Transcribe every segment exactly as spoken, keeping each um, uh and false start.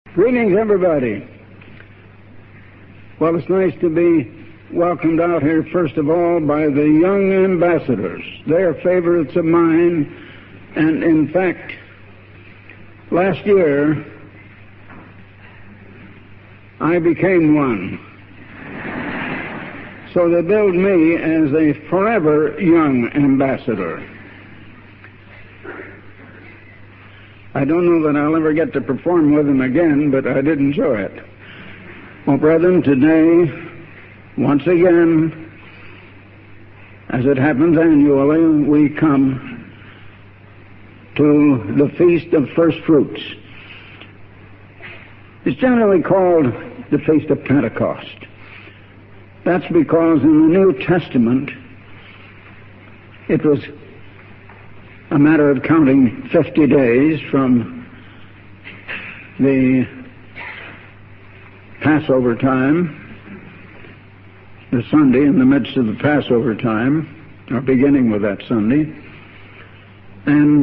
Greetings, everybody. Well, it's nice to be welcomed out here, first of all, by the young ambassadors. They are favorites of mine, and in fact, last year, I became one. So they billed me as a forever young ambassador. I don't know that I'll ever get to perform with them again, but I did enjoy it. Well, brethren, today, once again, as it happens annually, we come to the Feast of First Fruits. It's generally called the Feast of Pentecost. That's because in the New Testament, it was a matter of counting fifty days from the Passover time, the Sunday in the midst of the Passover time, or beginning with that Sunday, and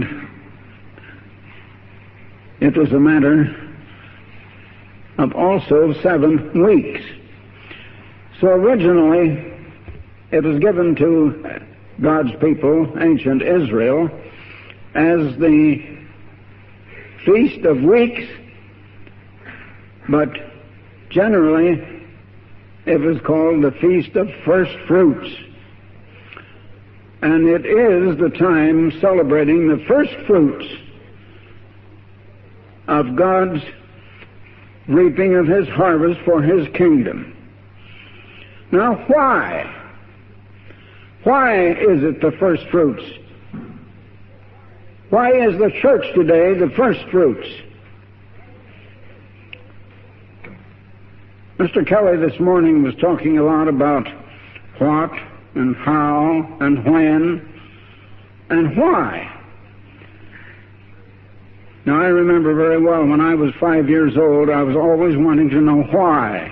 it was a matter of also seven weeks. So originally, it was given to God's people, ancient Israel, as the Feast of Weeks, but generally it was called the Feast of First Fruits. And it is the time celebrating the first fruits of God's reaping of His harvest for His kingdom. Now, why? Why is it the first fruits? Why is the church today the first fruits? Mister Kelly this morning was talking a lot about what and how and when and why. Now, I remember very well when I was five years old, I was always wanting to know why.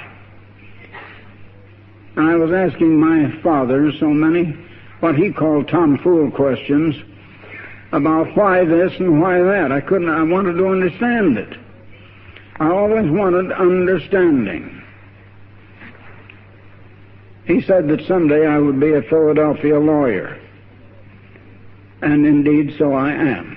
And I was asking my father so many, what he called tomfool questions, about why this and why that. I couldn't, I wanted to understand it. I always wanted understanding. He said that someday I would be a Philadelphia lawyer. And indeed, so I am.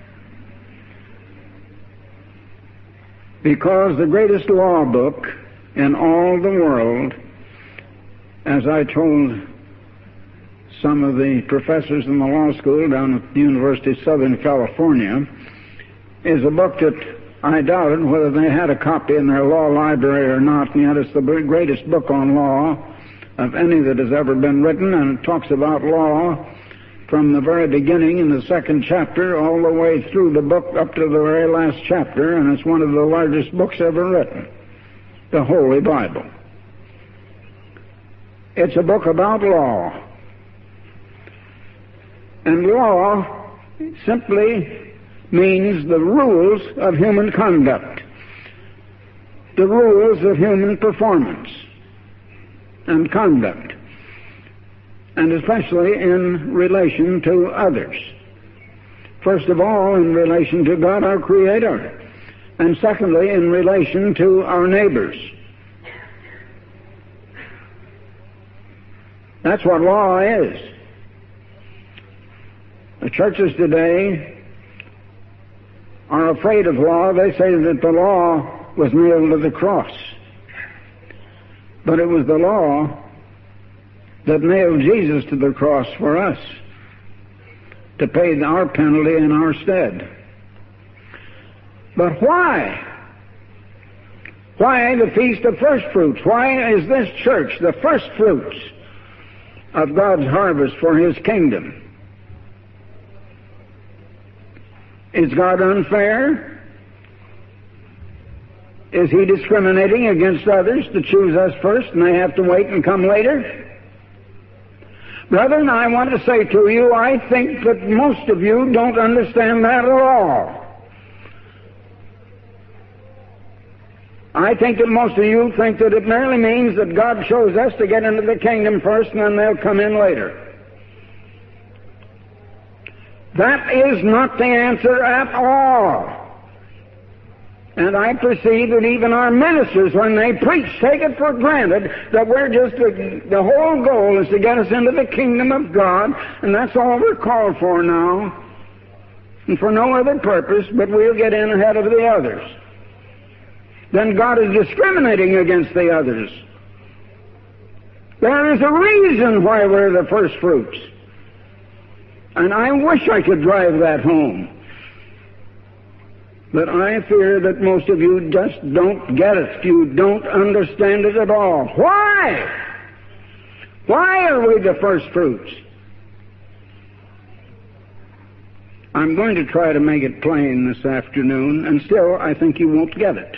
Because the greatest law book in all the world, as I told some of the professors in the law school down at the University of Southern California, is a book that I doubted whether they had a copy in their law library or not, and yet it's the greatest book on law of any that has ever been written, and it talks about law from the very beginning in the second chapter all the way through the book up to the very last chapter, and it's one of the largest books ever written, the Holy Bible. It's a book about law. And law simply means the rules of human conduct, the rules of human performance and conduct, and especially in relation to others. First of all, in relation to God, our Creator, and secondly, in relation to our neighbors. That's what law is. The churches today are afraid of law. They say that the law was nailed to the cross. But it was the law that nailed Jesus to the cross for us, to pay our penalty in our stead. But why? Why the Feast of First Fruits? Why is this church the first fruits of God's harvest for His kingdom? Is God unfair? Is He discriminating against others to choose us first and they have to wait and come later? Brethren, I want to say to you, I think that most of you don't understand that at all. I think that most of you think that it merely means that God chose us to get into the kingdom first and then they'll come in later. That is not the answer at all. And I perceive that even our ministers, when they preach, take it for granted that we're just, the, the whole goal is to get us into the kingdom of God, and that's all we're called for now, and for no other purpose, but we'll get in ahead of the others. Then God is discriminating against the others. There is a reason why we're the first fruits. And I wish I could drive that home. But I fear that most of you just don't get it. You don't understand it at all. Why? Why are we the first fruits? I'm going to try to make it plain this afternoon, and still I think you won't get it.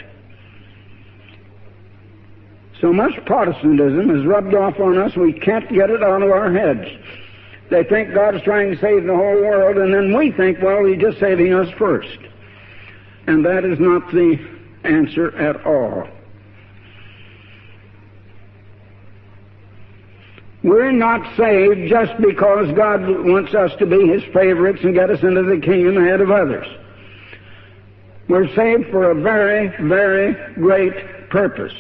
So much Protestantism is rubbed off on us, we can't get it out of our heads. They think God is trying to save the whole world, and then we think, well, He's just saving us first. And that is not the answer at all. We're not saved just because God wants us to be His favorites and get us into the kingdom ahead of others. We're saved for a very, very great purpose.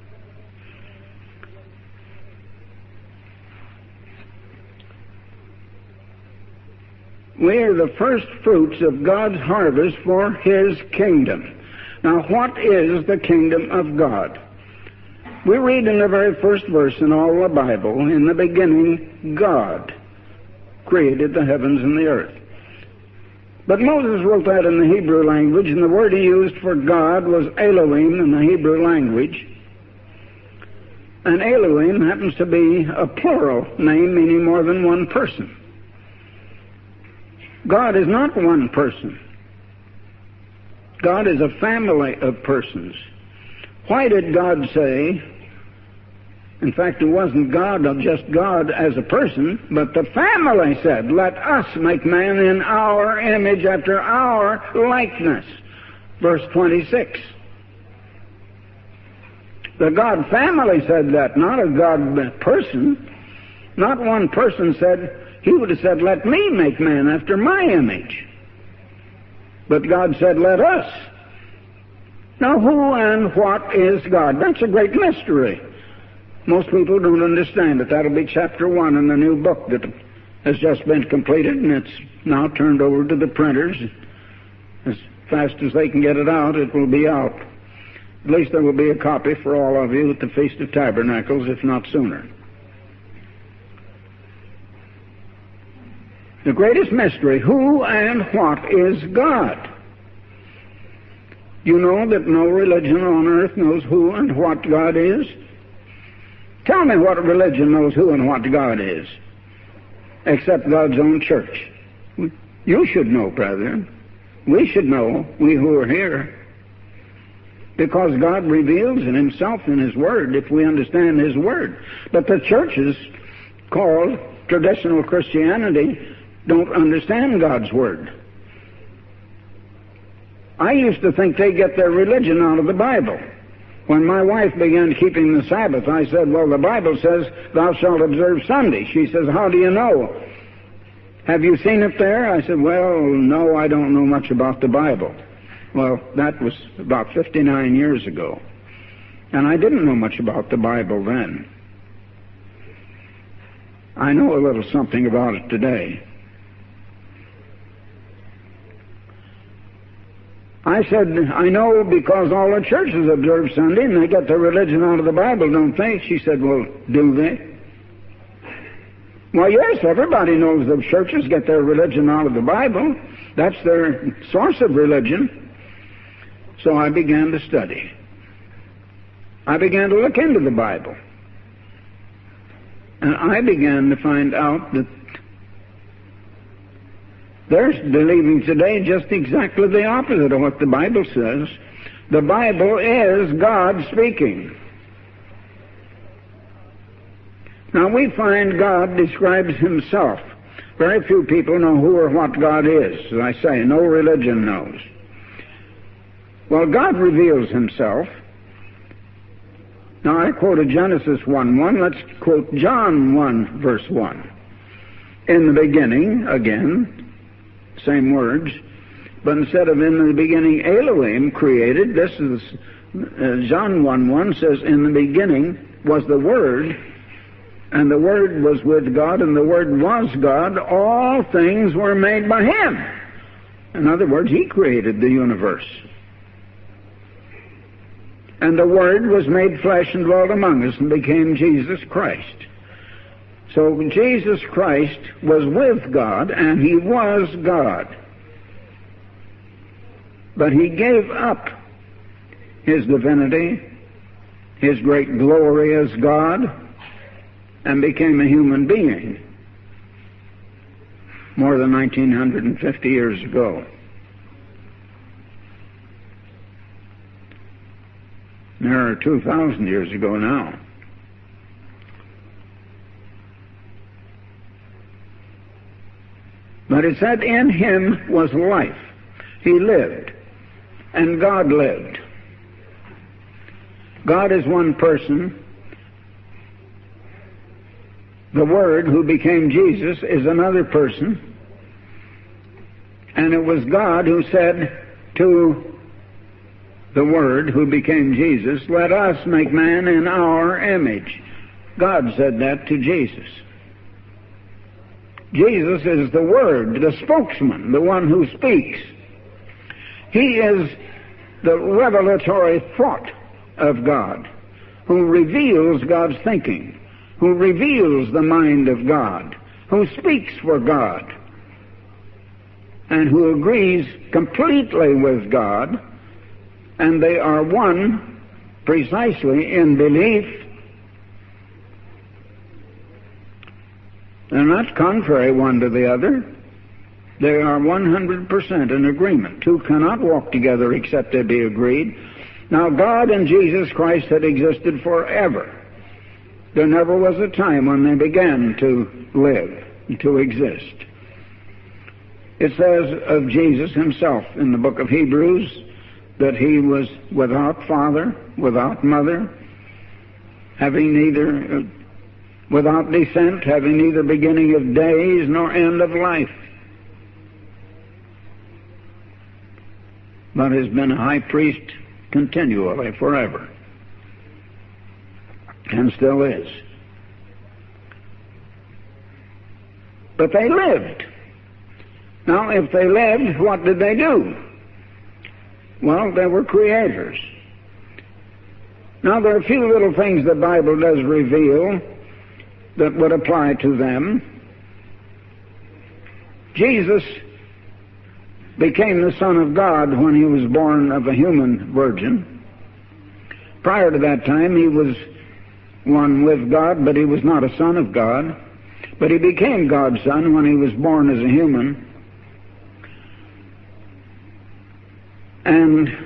We are the first fruits of God's harvest for His kingdom. Now, what is the kingdom of God? We read in the very first verse in all the Bible, in the beginning, God created the heavens and the earth. But Moses wrote that in the Hebrew language, and the word he used for God was Elohim in the Hebrew language. And Elohim happens to be a plural name meaning more than one person. God is not one person. God is a family of persons. Why did God say, in fact, it wasn't God, just God as a person, but the family said, let us make man in our image after our likeness. Verse twenty-six. The God family said that, not a God person. Not one person said, He would have said, let me make man after my image. But God said, let us. Now, who and what is God? That's a great mystery. Most people don't understand it. That'll be chapter one in the new book that has just been completed, and it's now turned over to the printers. As fast as they can get it out, it will be out. At least there will be a copy for all of you at the Feast of Tabernacles, if not sooner. The greatest mystery, who and what is God? You know that no religion on earth knows who and what God is? Tell me what religion knows who and what God is, except God's own church. You should know, brethren. We should know, we who are here, because God reveals in Himself in His Word, if we understand His Word. But the churches called traditional Christianity don't understand God's Word. I used to think they get their religion out of the Bible. When my wife began keeping the Sabbath, I said, well, the Bible says, thou shalt observe Sunday. She says, how do you know? Have you seen it there? I said, well, no, I don't know much about the Bible. Well, that was about fifty-nine years ago. And I didn't know much about the Bible then. I know a little something about it today. I said, I know because all the churches observe Sunday and they get their religion out of the Bible, don't they? She said, well, do they? Well, yes, everybody knows the churches get their religion out of the Bible. That's their source of religion. So I began to study. I began to look into the Bible. And I began to find out that they're believing today just exactly the opposite of what the Bible says. The Bible is God speaking. Now we find God describes Himself. Very few people know who or what God is. As I say, no religion knows. Well, God reveals Himself. Now I quoted Genesis one one. Let's quote John one, verse one. In the beginning, again, same words, But instead of in the beginning Elohim created, this is uh, John one one says, in the beginning was the Word, and the Word was with God, and the Word was God. All things were made by Him. In other words, He created the universe. And the Word was made flesh and dwelt among us and became Jesus Christ. So Jesus Christ was with God, and He was God. But He gave up His divinity, His great glory as God, and became a human being more than nineteen fifty years ago. Nearer two thousand years ago now. But it said, in Him was life. He lived, and God lived. God is one person. The Word, who became Jesus, is another person. And it was God who said to the Word, who became Jesus, let us make man in our image. God said that to Jesus. Jesus is the Word, the spokesman, the one who speaks. He is the revelatory thought of God, who reveals God's thinking, who reveals the mind of God, who speaks for God, and who agrees completely with God. And they are one precisely in belief. They're not contrary one to the other. They are one hundred percent in agreement. Two cannot walk together except they be agreed. Now, God and Jesus Christ had existed forever. There never was a time when they began to live, to exist. It says of Jesus Himself in the book of Hebrews that He was without father, without mother, having neither, uh, without descent, having neither beginning of days nor end of life, but has been a high priest continually, forever, and still is. But they lived. Now, if they lived, what did they do? Well, they were creators. Now, there are a few little things the Bible does reveal that would apply to them. Jesus became the Son of God when He was born of a human virgin. Prior to that time, He was one with God, but He was not a Son of God. But He became God's Son when He was born as a human. And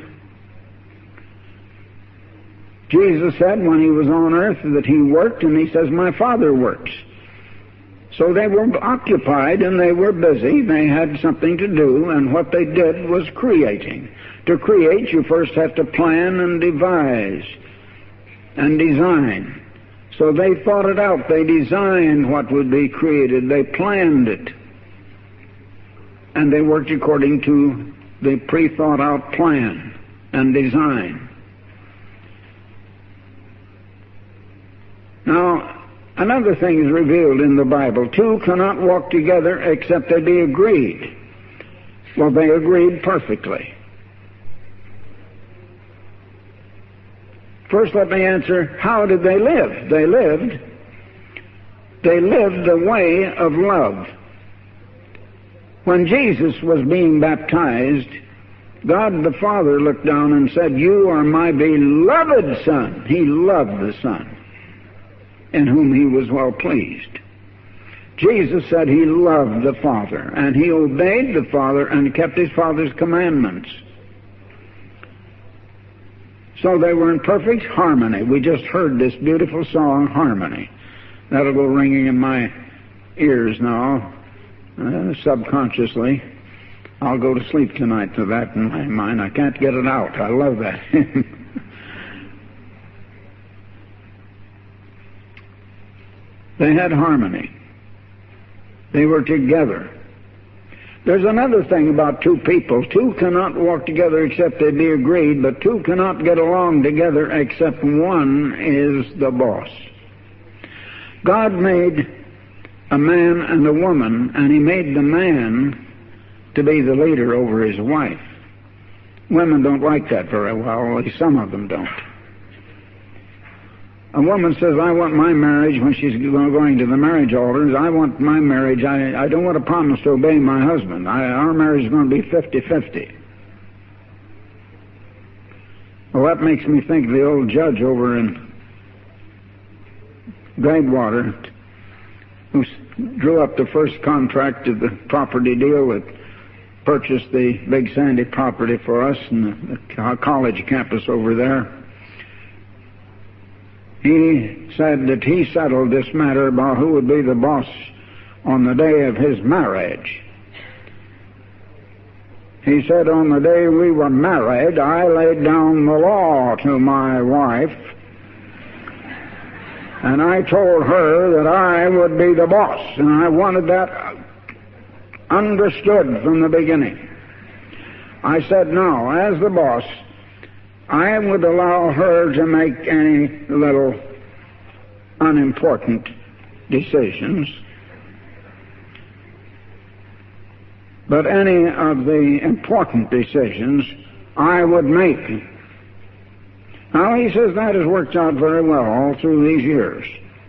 Jesus said when He was on earth that He worked, and He says, my Father works. So they were occupied and they were busy. They had something to do, and what they did was creating. To create, you first have to plan and devise and design. So they thought it out. They designed what would be created. They planned it. And they worked according to the pre-thought-out plan and design. Now, another thing is revealed in the Bible. Two cannot walk together except they be agreed. Well, they agreed perfectly. First, let me answer, how did they live? They lived. They lived the way of love. When Jesus was being baptized, God the Father looked down and said, you are my beloved Son. He loved the Son, in whom He was well pleased. Jesus said He loved the Father, and He obeyed the Father and kept His Father's commandments. So they were in perfect harmony. We just heard this beautiful song, Harmony. That'll go ringing in my ears now, uh, subconsciously. I'll go to sleep tonight to that in my mind. I can't get it out. I love that. They had harmony. They were together. There's another thing about two people. Two cannot walk together except they be agreed, but two cannot get along together except one is the boss. God made a man and a woman, and He made the man to be the leader over his wife. Women don't like that very well, at least some of them don't. A woman says, I want my marriage, when she's going to the marriage altars, I want my marriage, I, I don't want to promise to obey my husband. I, our marriage is going to be fifty-fifty. Well, that makes me think of the old judge over in Gladewater who drew up the first contract of the property deal that purchased the Big Sandy property for us and the college campus over there. He said that he settled this matter about who would be the boss on the day of his marriage. He said, on the day we were married, I laid down the law to my wife, and I told her that I would be the boss, and I wanted that understood from the beginning. I said, now, as the boss, I would allow her to make any little unimportant decisions, but any of the important decisions I would make. Now, he says that has worked out very well all through these years.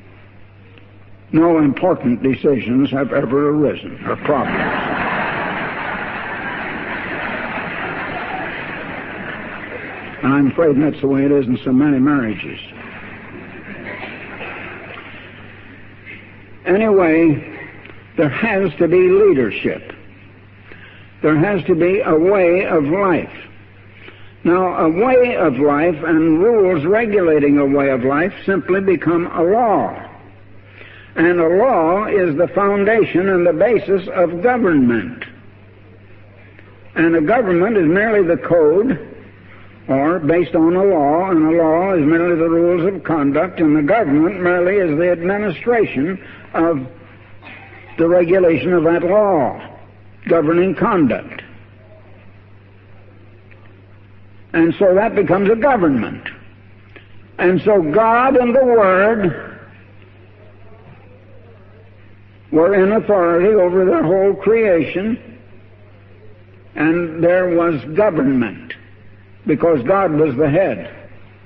No important decisions have ever arisen, or problems. And I'm afraid that's the way it is in so many marriages. Anyway, there has to be leadership. There has to be a way of life. Now, a way of life and rules regulating a way of life simply become a law. And a law is the foundation and the basis of government. And a government is merely the code, or based on a law, and a law is merely the rules of conduct, and the government merely is the administration of the regulation of that law, governing conduct. And so that becomes a government. And so God and the Word were in authority over their whole creation, and there was government, because God was the head.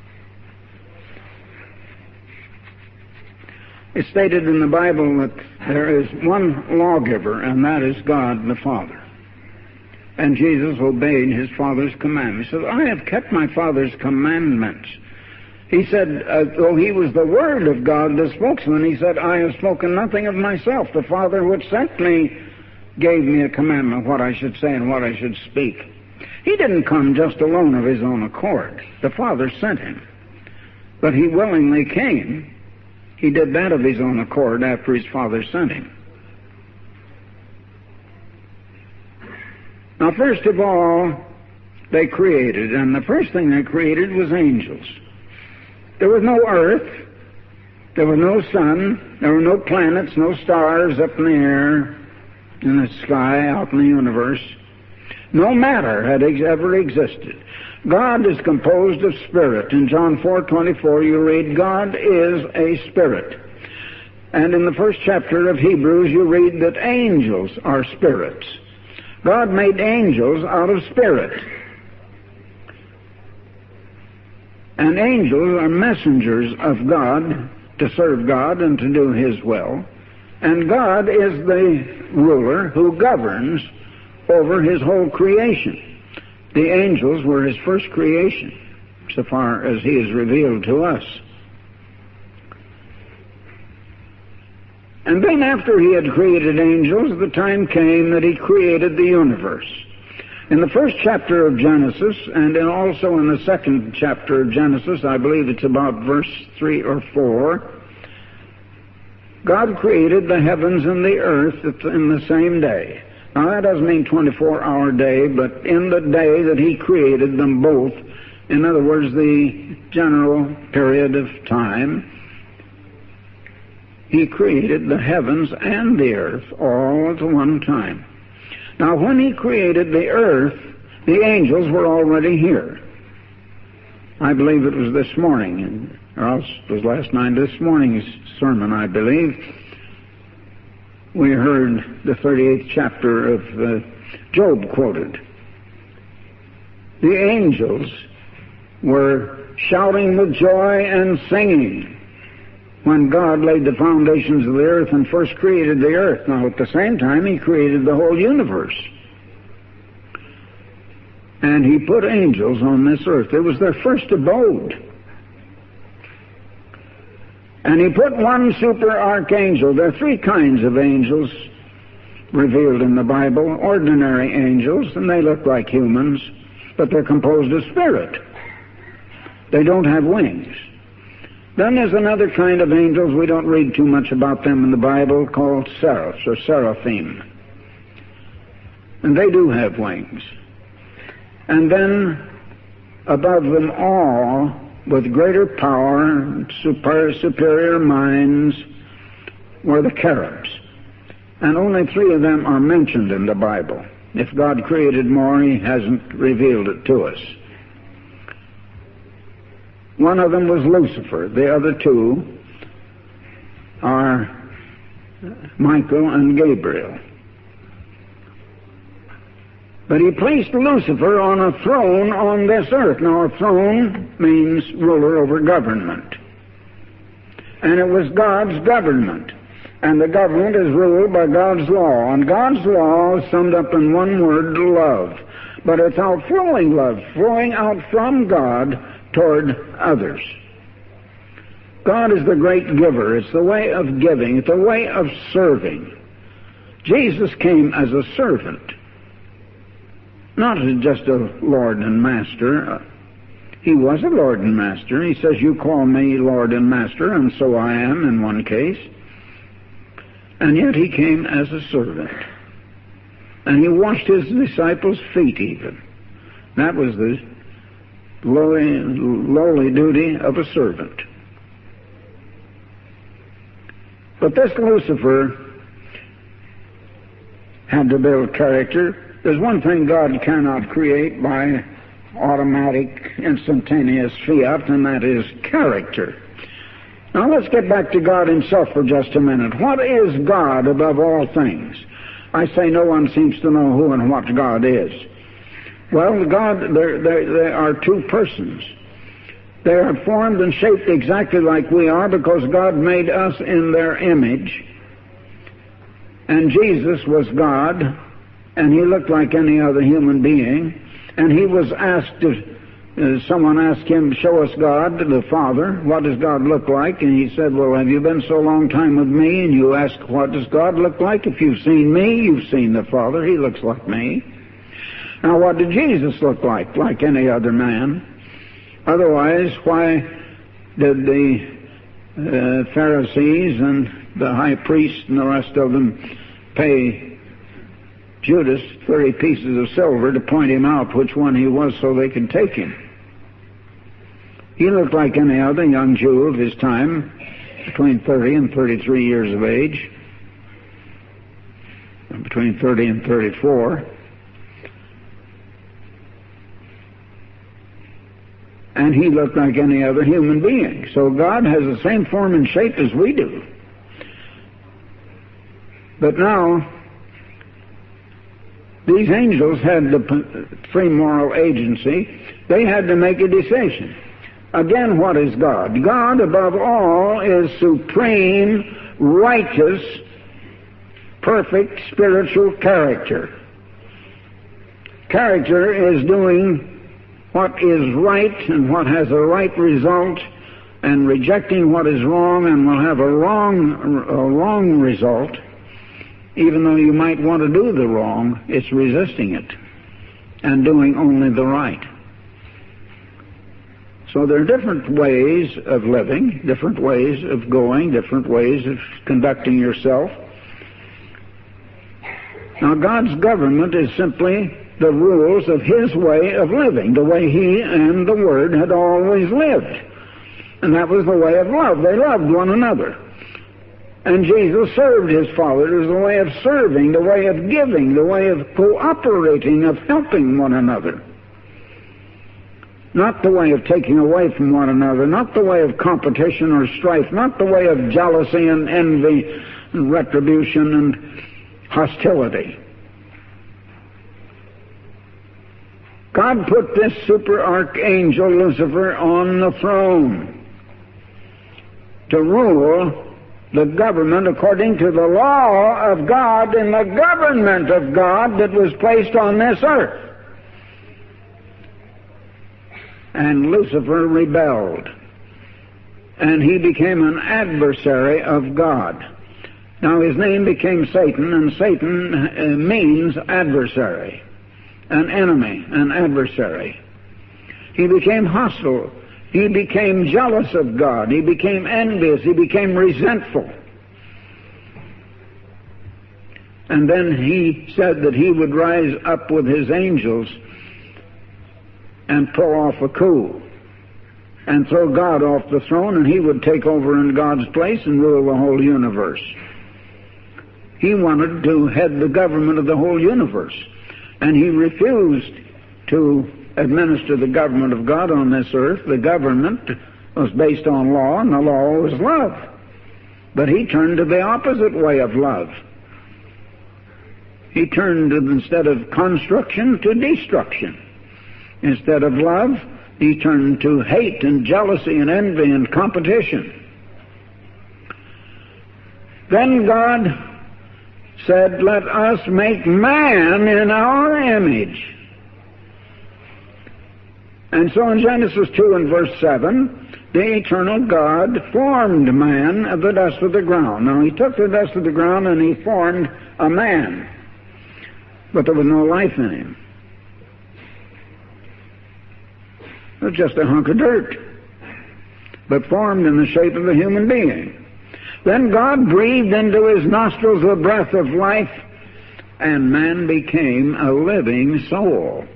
It's stated in the Bible that there is one lawgiver, and that is God the Father. And Jesus obeyed His Father's commandments. He said, I have kept my Father's commandments. He said, uh, though He was the Word of God, the spokesman, He said, I have spoken nothing of myself. The Father which sent me gave me a commandment, what I should say and what I should speak. He didn't come just alone of His own accord. The Father sent Him. But He willingly came. He did that of His own accord after His Father sent Him. Now, first of all, they created, and the first thing they created was angels. There was no earth, there was no sun, there were no planets, no stars up in the air, in the sky, out in the universe. No matter had ever existed. God is composed of spirit. In John four twenty-four you read, God is a spirit. And in the first chapter of Hebrews you read that angels are spirits. God made angels out of spirit. And angels are messengers of God to serve God and to do His will. And God is the ruler who governs over His whole creation. The angels were His first creation, so far as He is revealed to us. And then after He had created angels, the time came that He created the universe. In the first chapter of Genesis, and in also in the second chapter of Genesis, I believe it's about verse three or four, God created the heavens and the earth in the same day. Now that doesn't mean twenty-four hour day, but in the day that He created them both, in other words, the general period of time, He created the heavens and the earth all at one time. Now, when he created the earth, the angels were already here. I believe it was this morning, or else it was last night, this morning's sermon, I believe. We heard the thirty-eighth chapter of uh, Job quoted. The angels were shouting with joy and singing when God laid the foundations of the earth and first created the earth. Now, at the same time, he created the whole universe. And he put angels on this earth. It was their first abode. And he put one super archangel. There are three kinds of angels revealed in the Bible. Ordinary angels, and they look like humans, but they're composed of spirit. They don't have wings. Then there's another kind of angels, we don't read too much about them in the Bible, called seraphs or seraphim. And they do have wings. And then above them all, with greater power, super, superior minds, were the cherubs. And only three of them are mentioned in the Bible. If God created more, he hasn't revealed it to us. One of them was Lucifer. The other two are Michael and Gabriel. But he placed Lucifer on a throne on this earth. Now, a throne means ruler over government. And it was God's government. And the government is ruled by God's law. And God's law is summed up in one word, love. But it's outflowing love, flowing out from God toward others. God is the great giver. It's the way of giving. It's the way of serving. Jesus came as a servant, not as just a Lord and Master. He was a Lord and Master. He says, you call me Lord and Master, and so I am in one case. And yet he came as a servant. And he washed his disciples' feet even. That was the lowly, lowly duty of a servant. But this Lucifer had to build character. There's one thing God cannot create by automatic, instantaneous fiat, and that is character. Now let's get back to God himself for just a minute. What is God above all things? I say no one seems to know who and what God is. Well, God, there, there, there are two persons. They are formed and shaped exactly like we are because God made us in their image. And Jesus was God, and he looked like any other human being. And he was asked, to, uh, someone asked him, show us God, the Father. What does God look like? And he said, well, have you been so long time with me? And you ask, what does God look like? If you've seen me, you've seen the Father. He looks like me. Now, what did Jesus look like? Like any other man. Otherwise, why did the uh, Pharisees and the high priest and the rest of them pay Judas thirty pieces of silver to point him out which one he was so they could take him? He looked like any other young Jew of his time, between thirty and thirty-three years of age, between thirty and thirty-four. And he looked like any other human being. So God has the same form and shape as we do. But now, these angels had the free moral agency. They had to make a decision. Again, what is God? God, above all, is supreme, righteous, perfect spiritual character. Character is doing what is right and what has a right result, and rejecting what is wrong and will have a wrong, a wrong result. Even though you might want to do the wrong, it's resisting it and doing only the right. So there are different ways of living, different ways of going, different ways of conducting yourself. Now, God's government is simply the rules of his way of living, the way he and the Word had always lived. And that was the way of love. They loved one another. And Jesus served his Father. It was the way of serving, the way of giving, the way of cooperating, of helping one another. Not the way of taking away from one another, not the way of competition or strife, not the way of jealousy and envy and retribution and hostility. God put this super archangel Lucifer on the throne to rule the government according to the law of God and the government of God that was placed on this earth. And Lucifer rebelled, and he became an adversary of God. Now his name became Satan, and Satan uh, means adversary, an enemy, an adversary. He became hostile. He became jealous of God. He became envious. He became resentful. And then he said that he would rise up with his angels and pull off a coup and throw God off the throne, and he would take over in God's place and rule the whole universe. He wanted to head the government of the whole universe, and he refused to administer the government of God on this earth. The government was based on law, and the law was love. But he turned to the opposite way of love. He turned, instead of construction, to destruction. Instead of love, he turned to hate and jealousy and envy and competition. Then God said, "Let us make man in our image." And so in Genesis two and verse seven, the eternal God formed man of the dust of the ground. Now he took the dust of the ground and he formed a man, but there was no life in him. It was just a hunk of dirt, but formed in the shape of a human being. Then God breathed into his nostrils the breath of life, and man became a living soul.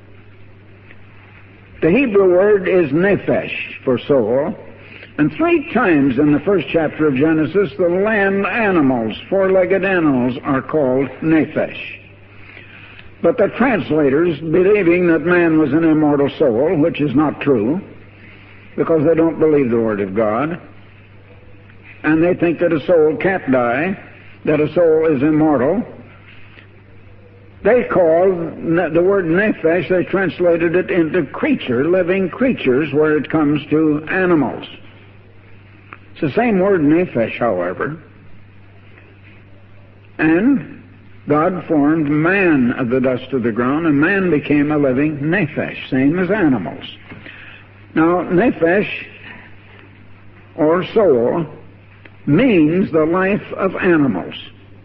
The Hebrew word is nephesh, for soul, and three times in the first chapter of Genesis, the land animals, four-legged animals, are called nephesh. But the translators, believing that man was an immortal soul, which is not true, because they don't believe the Word of God, and they think that a soul can't die, that a soul is immortal, they call the word nephesh, they translated it into creature, living creatures, where it comes to animals. It's the same word, nephesh, however. And God formed man of the dust of the ground, and man became a living nephesh, same as animals. Now, nephesh, or soul, means the life of animals.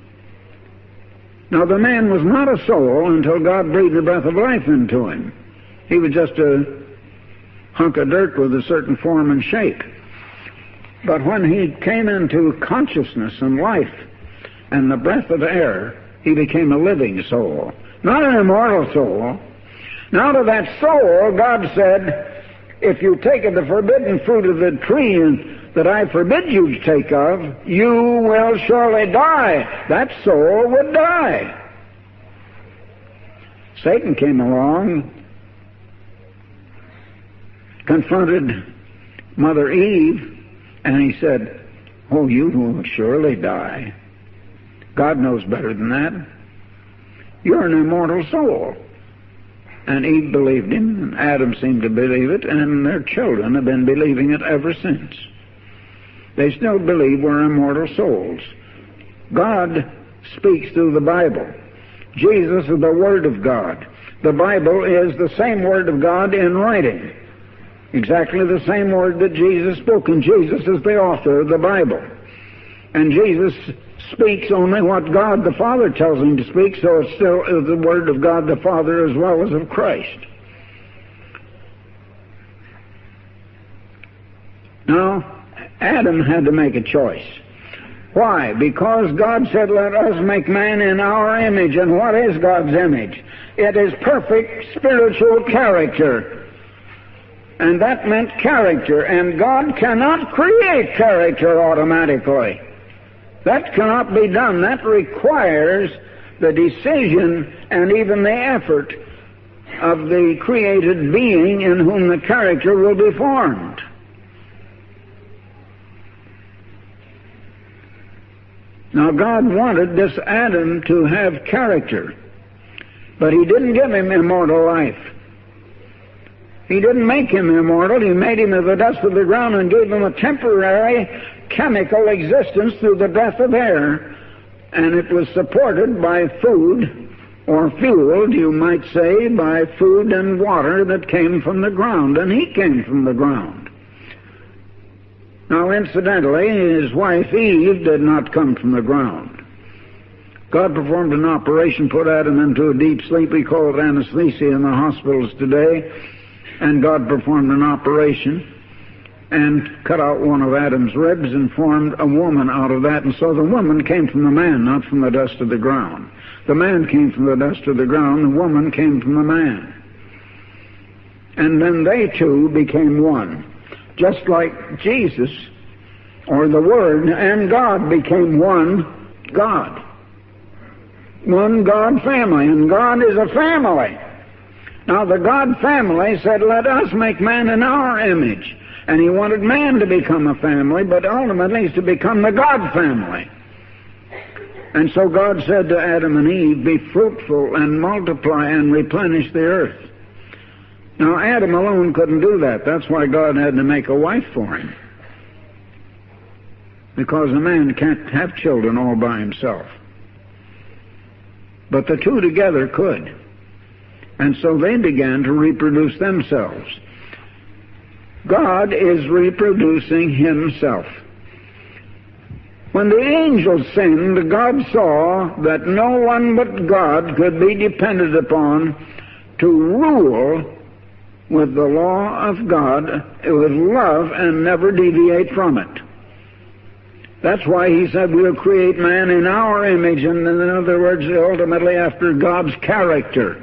Now, the man was not a soul until God breathed the breath of life into him. He was just a hunk of dirt with a certain form and shape. But when he came into consciousness and life and the breath of air, he became a living soul, not an immortal soul. Now to that soul, God said, if you take of the forbidden fruit of the tree that I forbid you to take of, you will surely die. That soul would die. Satan came along, confronted Mother Eve, and he said, oh, you will surely die. God knows better than that. You're an immortal soul. And Eve believed him, and Adam seemed to believe it, and their children have been believing it ever since. They still believe we're immortal souls. God speaks through the Bible. Jesus is the Word of God. The Bible is the same Word of God in writing. Exactly the same word that Jesus spoke, and Jesus is the author of the Bible. And Jesus speaks only what God the Father tells him to speak, so it still is the Word of God the Father as well as of Christ. Now, Adam had to make a choice. Why? Because God said, let us make man in our image. And what is God's image? It is perfect spiritual character. And that meant character. And God cannot create character automatically. That cannot be done. That requires the decision and even the effort of the created being in whom the character will be formed. Now, God wanted this Adam to have character, but He didn't give him immortal life. He didn't make him immortal. He made him of the dust of the ground and gave him a temporary chemical existence through the breath of air, and it was supported by food, or fueled, you might say, by food and water that came from the ground, and he came from the ground. Now, incidentally, his wife Eve did not come from the ground. God performed an operation, put Adam into a deep sleep. We call it anesthesia in the hospitals today. And God performed an operation and cut out one of Adam's ribs and formed a woman out of that. And so the woman came from the man, not from the dust of the ground. The man came from the dust of the ground. The woman came from the man. And then they two became one. Just like Jesus, or the Word, and God became one God. One God family. And God is a family. Now, the God family said, let us make man in our image. And He wanted man to become a family, but ultimately He's to become the God family. And so God said to Adam and Eve, be fruitful and multiply and replenish the earth. Now, Adam alone couldn't do that. That's why God had to make a wife for him. Because a man can't have children all by himself. But the two together could. And so they began to reproduce themselves. God is reproducing Himself. When the angels sinned, God saw that no one but God could be depended upon to rule with the law of God, with love, and never deviate from it. That's why He said we'll create man in our image, and in other words, ultimately after God's character.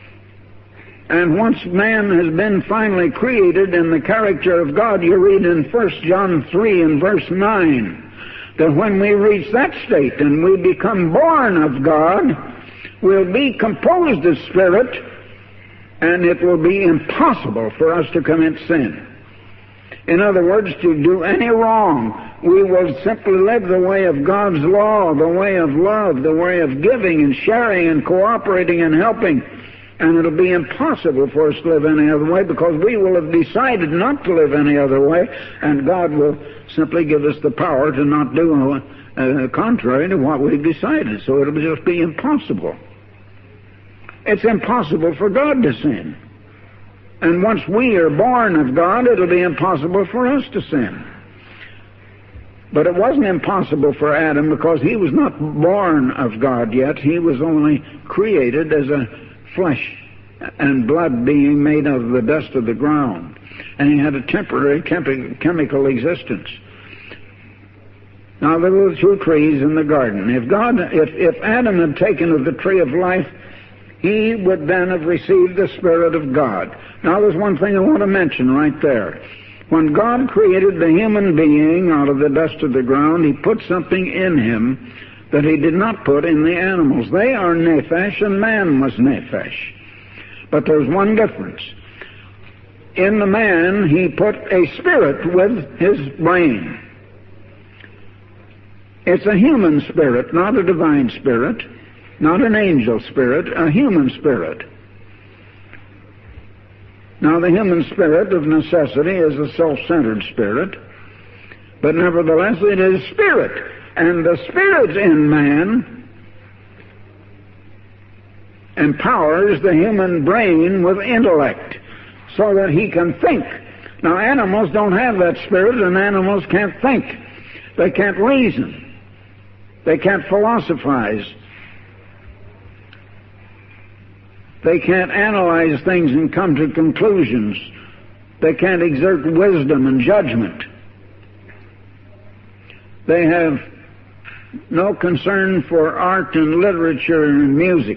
And once man has been finally created in the character of God, you read in First John three and verse nine, that when we reach that state and we become born of God, we'll be composed of spirit, and it will be impossible for us to commit sin. In other words, to do any wrong. We will simply live the way of God's law, the way of love, the way of giving and sharing and cooperating and helping. And it'll be impossible for us to live any other way, because we will have decided not to live any other way, and God will simply give us the power to not do uh, contrary to what we've decided. So it'll just be impossible. It's impossible for God to sin. And once we are born of God, it'll be impossible for us to sin. But it wasn't impossible for Adam, because he was not born of God yet. He was only created as a flesh and blood being made of the dust of the ground. And he had a temporary chem- chemical existence. Now, there were two trees in the garden. If God, if, if Adam had taken of the tree of life, he would then have received the Spirit of God. Now, there's one thing I want to mention right there. When God created the human being out of the dust of the ground, He put something in him that He did not put in the animals. They are nephesh, and man was nephesh. But there's one difference. In the man, He put a spirit with his brain. It's a human spirit, not a divine spirit, not an angel spirit, a human spirit. Now, the human spirit of necessity is a self-centered spirit, but nevertheless it is spirit. And the Spirit in man empowers the human brain with intellect so that he can think. Now, animals don't have that spirit, and animals can't think. They can't reason. They can't philosophize. They can't analyze things and come to conclusions. They can't exert wisdom and judgment. They have no concern for art and literature and music.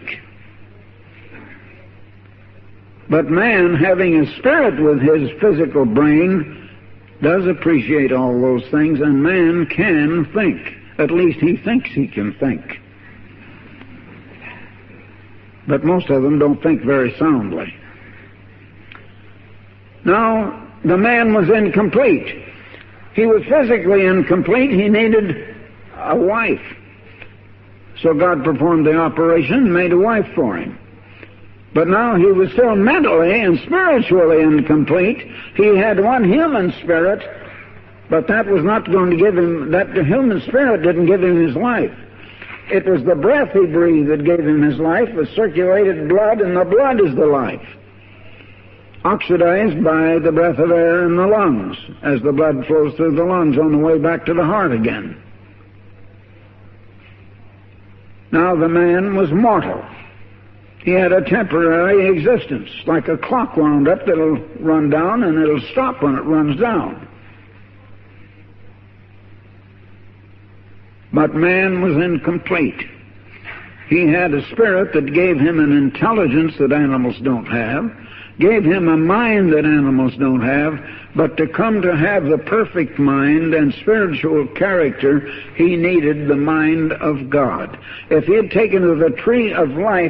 But man, having a spirit with his physical brain, does appreciate all those things, and man can think. At least he thinks he can think. But most of them don't think very soundly. Now, the man was incomplete. He was physically incomplete. He needed a wife. So God performed the operation and made a wife for him. But now he was still mentally and spiritually incomplete. He had one human spirit, but that was not going to give him, that the human spirit didn't give him his life. It was the breath he breathed that gave him his life, the circulated blood, and the blood is the life. Oxidized by the breath of air in the lungs, as the blood flows through the lungs on the way back to the heart again. Now the man was mortal. He had a temporary existence, like a clock wound up that'll run down and it'll stop when it runs down. But man was incomplete. He had a spirit that gave him an intelligence that animals don't have, gave him a mind that animals don't have, but to come to have the perfect mind and spiritual character, he needed the mind of God. If he had taken to the tree of life,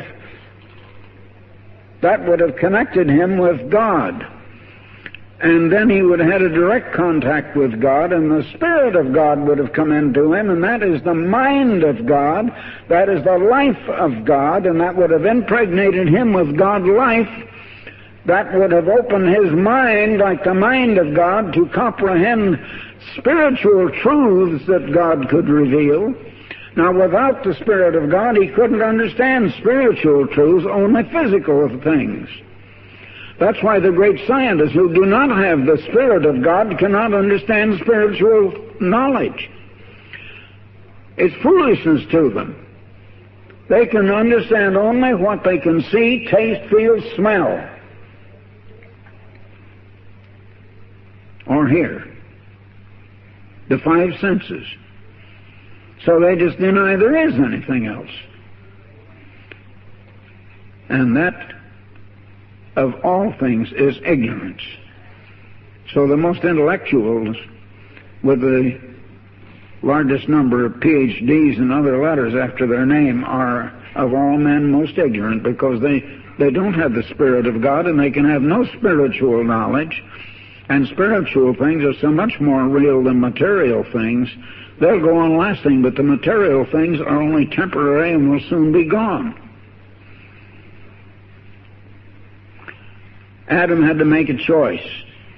that would have connected him with God. And then he would have had a direct contact with God, and the Spirit of God would have come into him, and that is the mind of God, that is the life of God, and that would have impregnated him with God life. That would have opened his mind, like the mind of God, to comprehend spiritual truths that God could reveal. Now, without the Spirit of God, he couldn't understand spiritual truths, only physical things. That's why the great scientists who do not have the Spirit of God cannot understand spiritual knowledge. It's foolishness to them. They can understand only what they can see, taste, feel, smell, or hear. The five senses. So they just deny there is anything else. And that, of all things, is ignorance. So the most intellectuals, with the largest number of P H Ds and other letters after their name, are of all men most ignorant, because they, they don't have the Spirit of God, and they can have no spiritual knowledge. And spiritual things are so much more real than material things. They'll go on lasting, but the material things are only temporary and will soon be gone. Adam had to make a choice.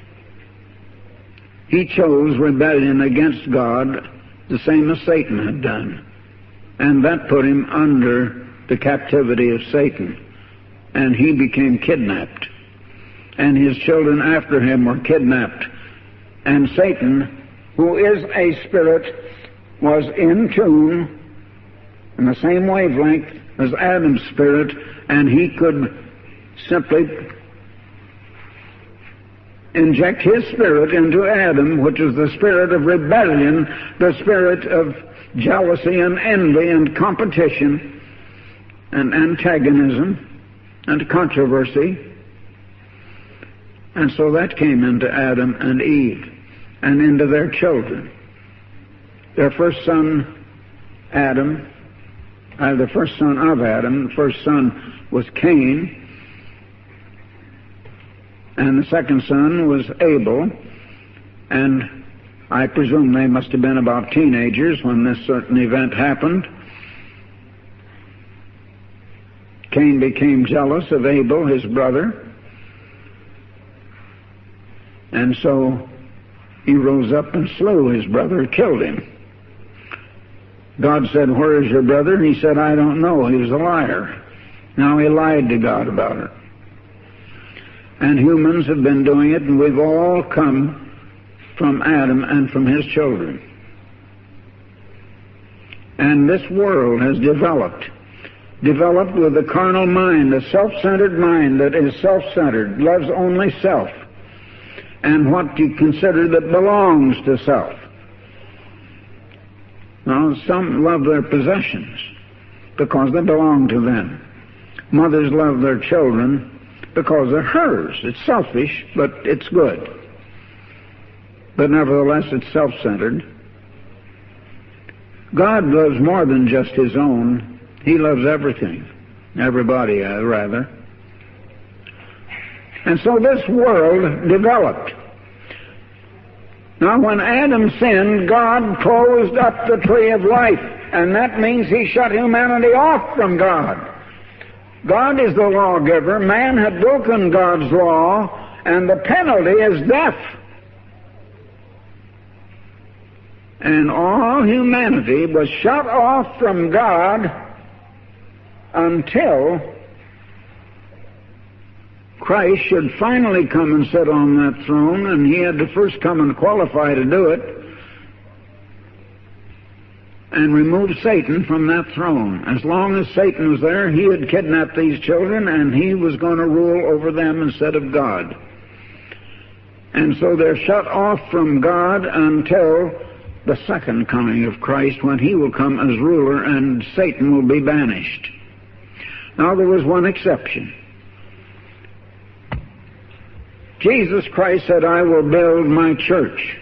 He chose rebellion against God, the same as Satan had done. And that put him under the captivity of Satan. And he became kidnapped. And his children after him were kidnapped. And Satan, who is a spirit, was in tune in the same wavelength as Adam's spirit, and he could simply inject his spirit into Adam, which is the spirit of rebellion, the spirit of jealousy and envy and competition and antagonism and controversy. And so that came into Adam and Eve and into their children. Their first son, Adam, uh, the first son of Adam, the first son was Cain, and the second son was Abel, and I presume they must have been about teenagers when this certain event happened. Cain became jealous of Abel, his brother, and so he rose up and slew his brother, killed him. God said, "Where is your brother?" And he said, "I don't know. He was a liar." Now he lied to God about it. And humans have been doing it, and we've all come from Adam and from his children. And this world has developed, developed with a carnal mind, a self-centered mind that is self-centered, loves only self, and what you consider that belongs to self. Now, some love their possessions because they belong to them. Mothers love their children because they're hers. It's selfish, but it's good. But nevertheless, it's self-centered. God loves more than just His own. He loves everything. Everybody, uh, rather. And so this world developed. Now, when Adam sinned, God closed up the tree of life, and that means He shut humanity off from God. God is the lawgiver. Man had broken God's law, and the penalty is death. And all humanity was shut off from God until Christ should finally come and sit on that throne, and He had to first come and qualify to do it and remove Satan from that throne. As long as Satan was there, he had kidnapped these children, and he was going to rule over them instead of God. And so they're shut off from God until the second coming of Christ, when He will come as ruler and Satan will be banished. Now, there was one exception. Jesus Christ said, I will build my church,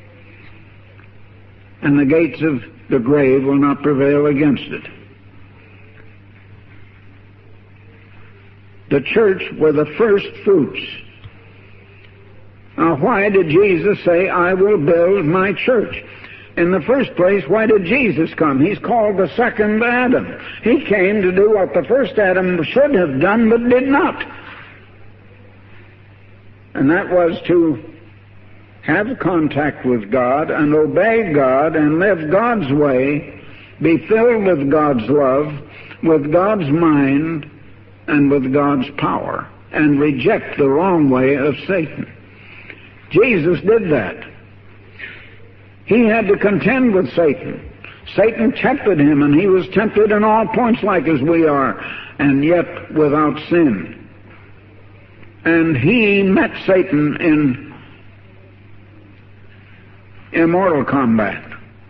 and the gates of the grave will not prevail against it. The church were the first fruits. Now, why did Jesus say, I will build my church? In the first place, why did Jesus come? He's called the second Adam. He came to do what the first Adam should have done, but did not. And that was to have contact with God and obey God and live God's way, be filled with God's love, with God's mind, and with God's power, and reject the wrong way of Satan. Jesus did that. He had to contend with Satan. Satan tempted him, and he was tempted in all points like as we are, and yet without sin. And he met Satan in immortal combat.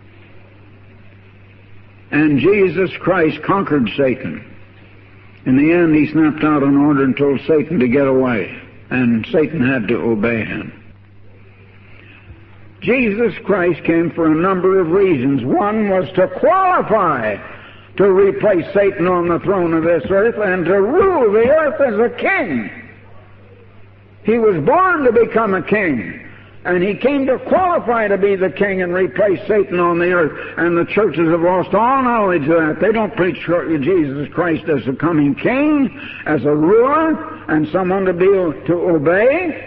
And Jesus Christ conquered Satan. In the end, He snapped out an order and told Satan to get away, and Satan had to obey Him. Jesus Christ came for a number of reasons. One was to qualify to replace Satan on the throne of this earth and to rule the earth as a king. He was born to become a king, and He came to qualify to be the king and replace Satan on the earth. And the churches have lost all knowledge of that. They don't preach Jesus Christ as a coming king, as a ruler, and someone to be to obey.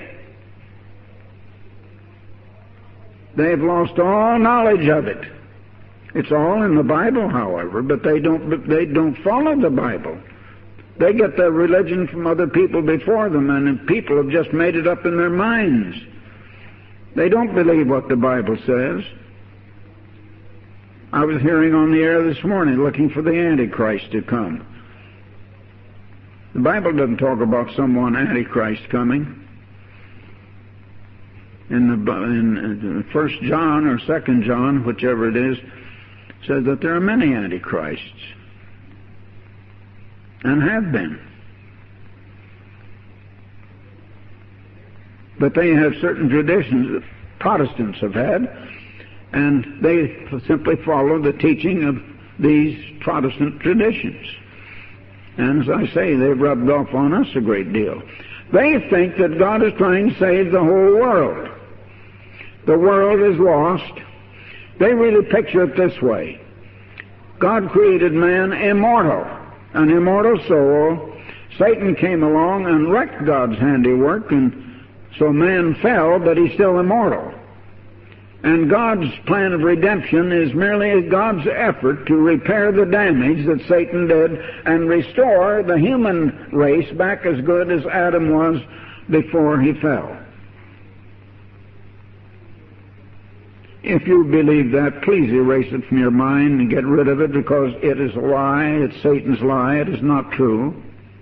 They've lost all knowledge of it. It's all in the Bible, however, but they don't they don't follow the Bible. They get their religion from other people before them, and people have just made it up in their minds. They don't believe what the Bible says. I was hearing on the air this morning looking for the Antichrist to come. The Bible doesn't talk about someone Antichrist coming. In the in First John or Second John, whichever it is, says that there are many Antichrists, and have been. But they have certain traditions that Protestants have had, and they simply follow the teaching of these Protestant traditions. And as I say, they've rubbed off on us a great deal. They think that God is trying to save the whole world. The world is lost. They really picture it this way. God created man immortal, an immortal soul. Satan came along and wrecked God's handiwork, and so man fell, but he's still immortal. And God's plan of redemption is merely God's effort to repair the damage that Satan did and restore the human race back as good as Adam was before he fell. If you believe that, please erase it from your mind and get rid of it, because it is a lie. It's Satan's lie. It is not true.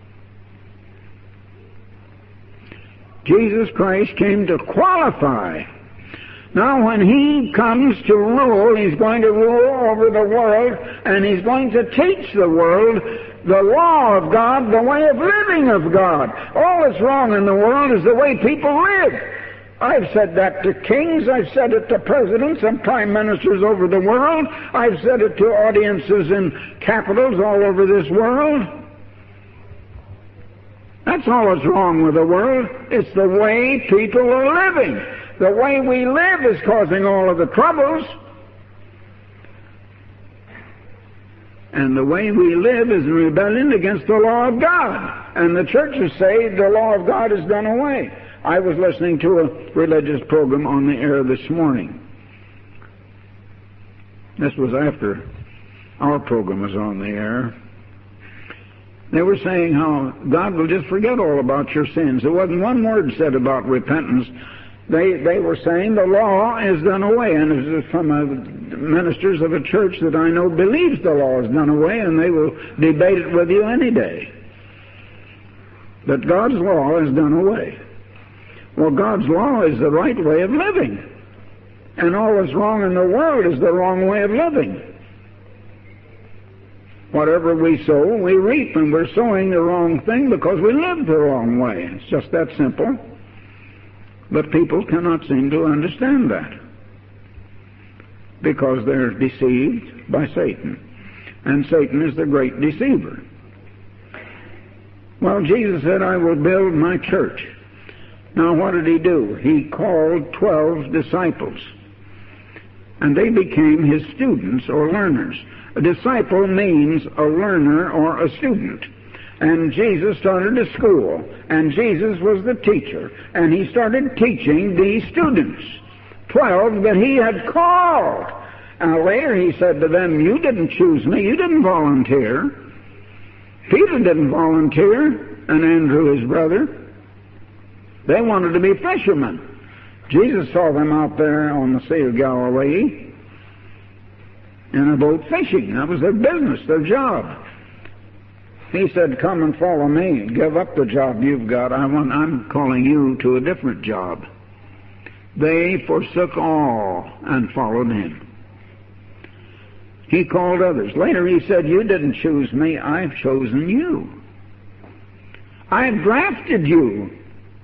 Jesus Christ came to qualify. Now, when He comes to rule, He's going to rule over the world, and He's going to teach the world the law of God, the way of living of God. All that's wrong in the world is the way people live. I've said that to kings. I've said it to presidents and prime ministers over the world. I've said it to audiences in capitals all over this world. That's all that's wrong with the world. It's the way people are living. The way we live is causing all of the troubles. And the way we live is in rebellion against the law of God. And the churches say the law of God is done away. I was listening to a religious program on the air this morning. This was after our program was on the air. They were saying how God will just forget all about your sins. There wasn't one word said about repentance. They they were saying the law is done away, and it was from a, ministers of a church that I know believes the law is done away, and they will debate it with you any day. But God's law is done away. Well, God's law is the right way of living, and all that's wrong in the world is the wrong way of living. Whatever we sow, we reap, and we're sowing the wrong thing because we live the wrong way. It's just that simple. But people cannot seem to understand that because they're deceived by Satan. And Satan is the great deceiver. Well, Jesus said, I will build my church. Now, what did he do? He called twelve disciples, and they became his students or learners. A disciple means a learner or a student. And Jesus started a school, and Jesus was the teacher, and he started teaching these students, twelve that he had called. And later he said to them, you didn't choose me, you didn't volunteer. Peter didn't volunteer, and Andrew his brother. They wanted to be fishermen. Jesus saw them out there on the Sea of Galilee in a boat fishing. That was their business, their job. He said, come and follow me. Give up the job you've got. I want, I'm calling you to a different job. They forsook all and followed him. He called others. Later he said, you didn't choose me. I've chosen you. I've drafted you.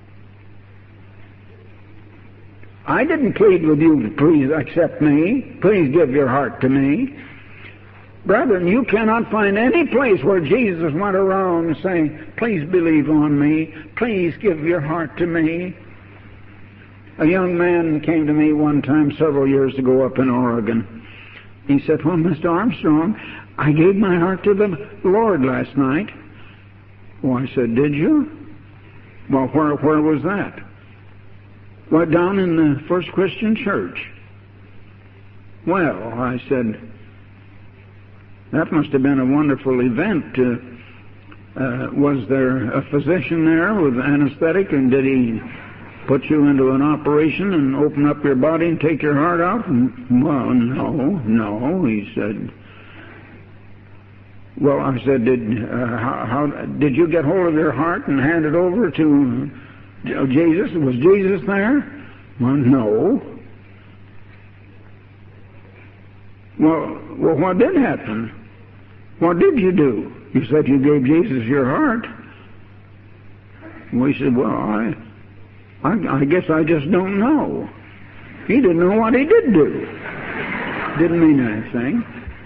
I didn't plead with you to please accept me. Please give your heart to me. Brethren, you cannot find any place where Jesus went around saying, please believe on me. Please give your heart to me. A young man came to me one time several years ago up in Oregon. He said, well, Mister Armstrong, I gave my heart to the Lord last night. Well, I said, did you? Well, where, where was that? Well, down in the First Christian Church. Well, I said, that must have been a wonderful event. Uh, uh, was there a physician there with anesthetic, and did he put you into an operation and open up your body and take your heart out? And, well, no, no, he said. Well, I said, did uh, how, how did you get hold of your heart and hand it over to Jesus? Was Jesus there? Well, no. Well, well, what did happen? What did you do? You said you gave Jesus your heart. Well, he said, well, I, I, I guess I just don't know. He didn't know what he did do. Didn't mean anything.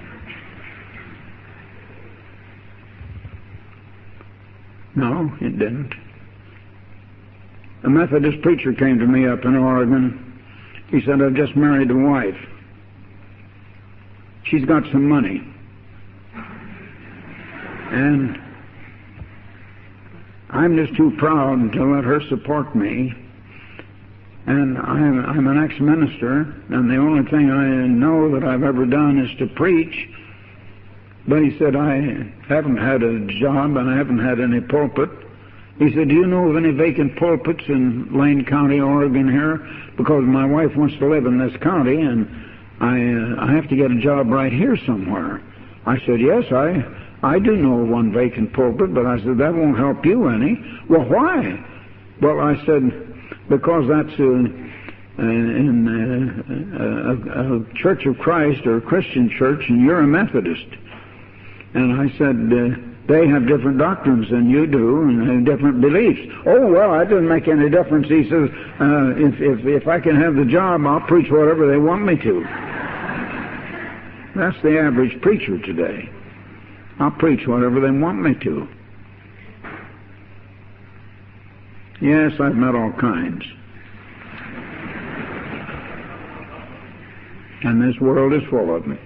No, it didn't. A Methodist preacher came to me up in Oregon. He said, I've just married a wife. She's got some money. And I'm just too proud to let her support me. And I'm, I'm an ex-minister, and the only thing I know that I've ever done is to preach. But he said, I haven't had a job and I haven't had any pulpit. He said, do you know of any vacant pulpits in Lane County, Oregon here? Because my wife wants to live in this county, and I uh, I have to get a job right here somewhere. I said, yes, I I do know one vacant pulpit, but I said, that won't help you any. Well, why? Well, I said, because that's uh, in uh, a, a Church of Christ or a Christian church, and you're a Methodist. And I said, uh, They have different doctrines than you do, and have different beliefs. Oh, well, that doesn't make any difference. He says, uh, if, if, if I can have the job, I'll preach whatever they want me to. That's the average preacher today. I'll preach whatever they want me to. Yes, I've met all kinds. And this world is full of them.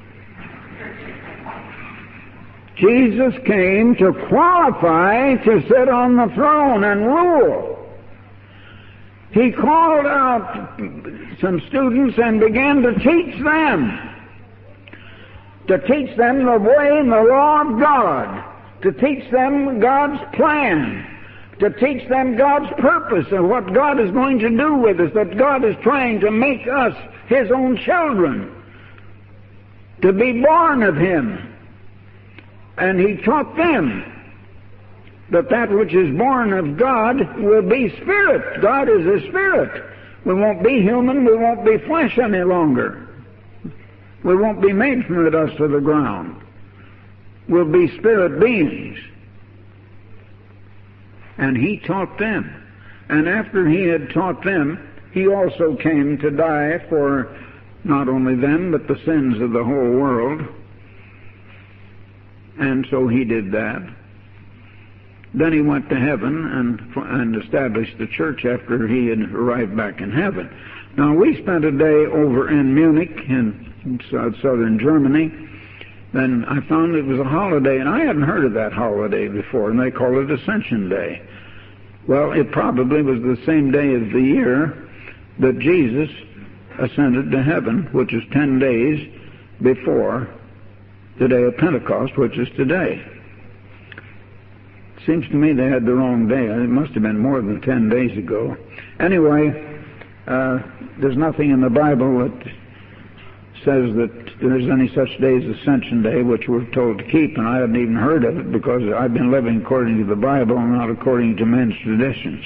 Jesus came to qualify to sit on the throne and rule. He called out some students and began to teach them. To teach them the way and the law of God. To teach them God's plan. To teach them God's purpose and what God is going to do with us. That God is trying to make us His own children. To be born of Him. And He taught them that that which is born of God will be spirit. God is a spirit. We won't be human, we won't be flesh any longer. We won't be made from the dust of the ground. We'll be spirit beings. And He taught them. And after He had taught them, He also came to die for not only them, but the sins of the whole world. And so He did that. Then He went to heaven and, and established the church after He had arrived back in heaven. Now, we spent a day over in Munich in southern Germany. Then I found it was a holiday, and I hadn't heard of that holiday before, and they call it Ascension Day. Well, it probably was the same day of the year that Jesus ascended to heaven, which is ten days before the day of Pentecost, which is today. Seems to me they had the wrong day. It must have been more than ten days ago. Anyway, uh, there's nothing in the Bible that says that there's any such day as Ascension Day, which we're told to keep, and I hadn't even heard of it because I've been living according to the Bible and not according to men's traditions.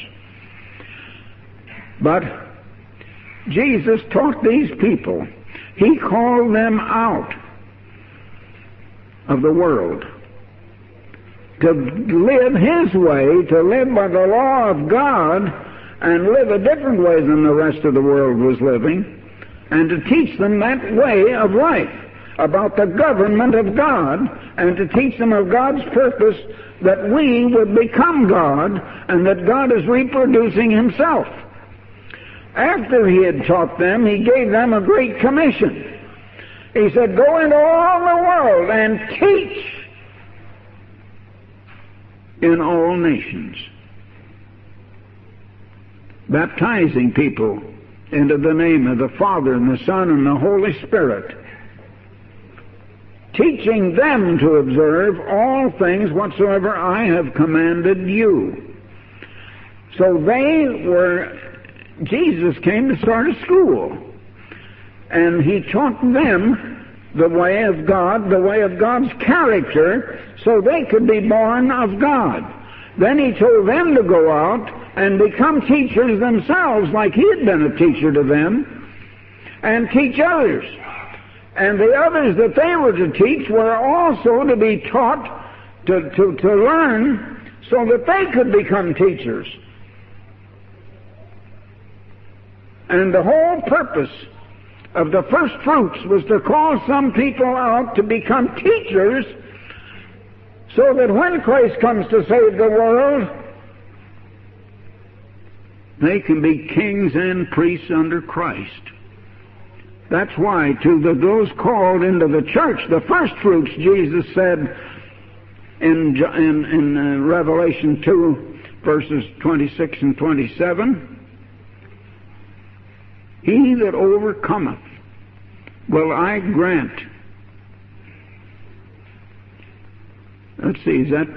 But Jesus taught these people. He called them out of the world to live His way, to live by the law of God and live a different way than the rest of the world was living, and to teach them that way of life, about the government of God, and to teach them of God's purpose, that we would become God and that God is reproducing Himself. After He had taught them, He gave them a great commission. He said, go into all the world and teach in all nations, baptizing people into the name of the Father and the Son and the Holy Spirit, teaching them to observe all things whatsoever I have commanded you. So they were, Jesus came to start a school, and He taught them the way of God, the way of God's character, so they could be born of God. Then He told them to go out and become teachers themselves, like He had been a teacher to them, and teach others. And the others that they were to teach were also to be taught to, to, to learn so that they could become teachers. And the whole purpose of the first fruits was to call some people out to become teachers, so that when Christ comes to save the world, they can be kings and priests under Christ. That's why to the, those called into the church, the first fruits, Jesus said in, in, in uh, Revelation two, verses twenty-six and twenty-seven, he that overcometh will I grant. Let's see, is that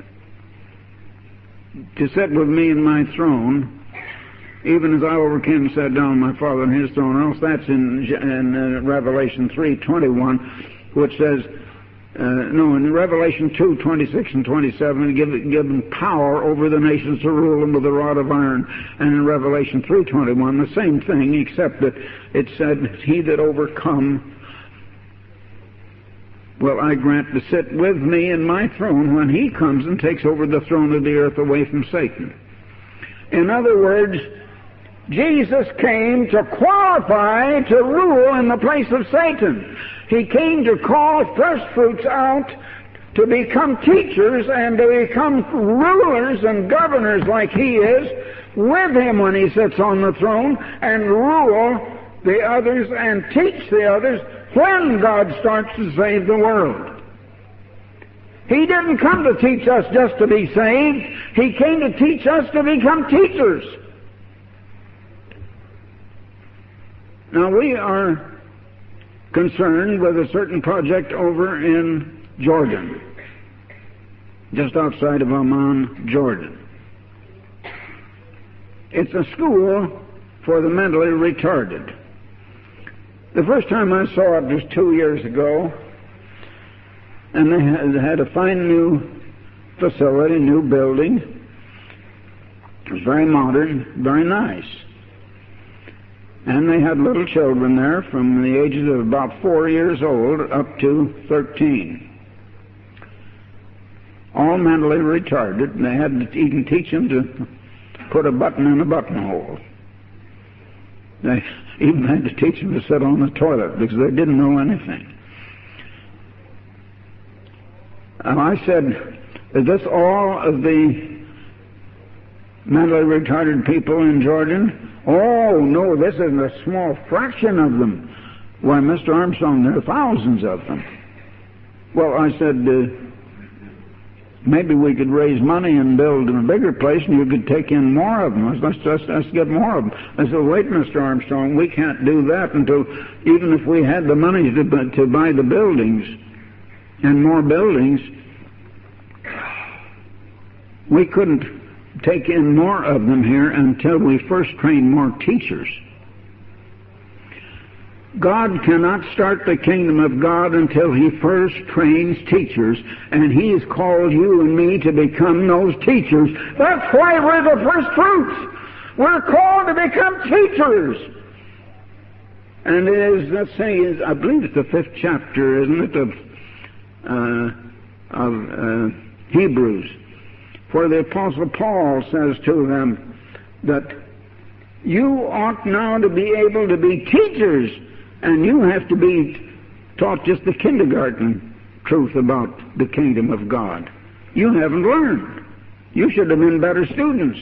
to sit with me in my throne, even as I overcame and sat down my Father in His throne. Or else that's in, in uh, Revelation three twenty-one, which says, uh, no, in Revelation two twenty-six and twenty-seven, give given power over the nations to rule them with a rod of iron. And in Revelation three twenty-one, the same thing, except that it said, he that overcome will I grant to sit with me in my throne when he comes and takes over the throne of the earth away from Satan. In other words, Jesus came to qualify to rule in the place of Satan. He came to call first fruits out to become teachers and to become rulers and governors like he is with him when he sits on the throne, and rule the others and teach the others when God starts to save the world. He didn't come to teach us just to be saved. He came to teach us to become teachers. Now, we are concerned with a certain project over in Jordan, just outside of Amman, Jordan. It's a school for the mentally retarded. The first time I saw it was two years ago, and they had, had a fine new facility, new building. It was very modern, very nice. And they had little children there from the ages of about four years old up to thirteen. All mentally retarded, and they had to even teach them to put a button in a buttonhole. They even had to teach them to sit on the toilet because they didn't know anything. And I said, is this all of the mentally retarded people in Jordan? Oh, no, this is a small fraction of them. Why, Mister Armstrong, there are thousands of them. Well, I said, uh, maybe we could raise money and build a bigger place and you could take in more of them. Let's just let's get more of them. I said, wait, Mister Armstrong, we can't do that until, even if we had the money to, to buy the buildings and more buildings, we couldn't take in more of them here until we first train more teachers. God cannot start the kingdom of God until he first trains teachers, and he's called you and me to become those teachers. That's why we're the first fruits. We're called to become teachers. And it is, let's say, I believe it's the fifth chapter, isn't it, of, uh, of uh, Hebrews, where the Apostle Paul says to them that you ought now to be able to be teachers, and you have to be taught just the kindergarten truth about the kingdom of God. You haven't learned. You should have been better students.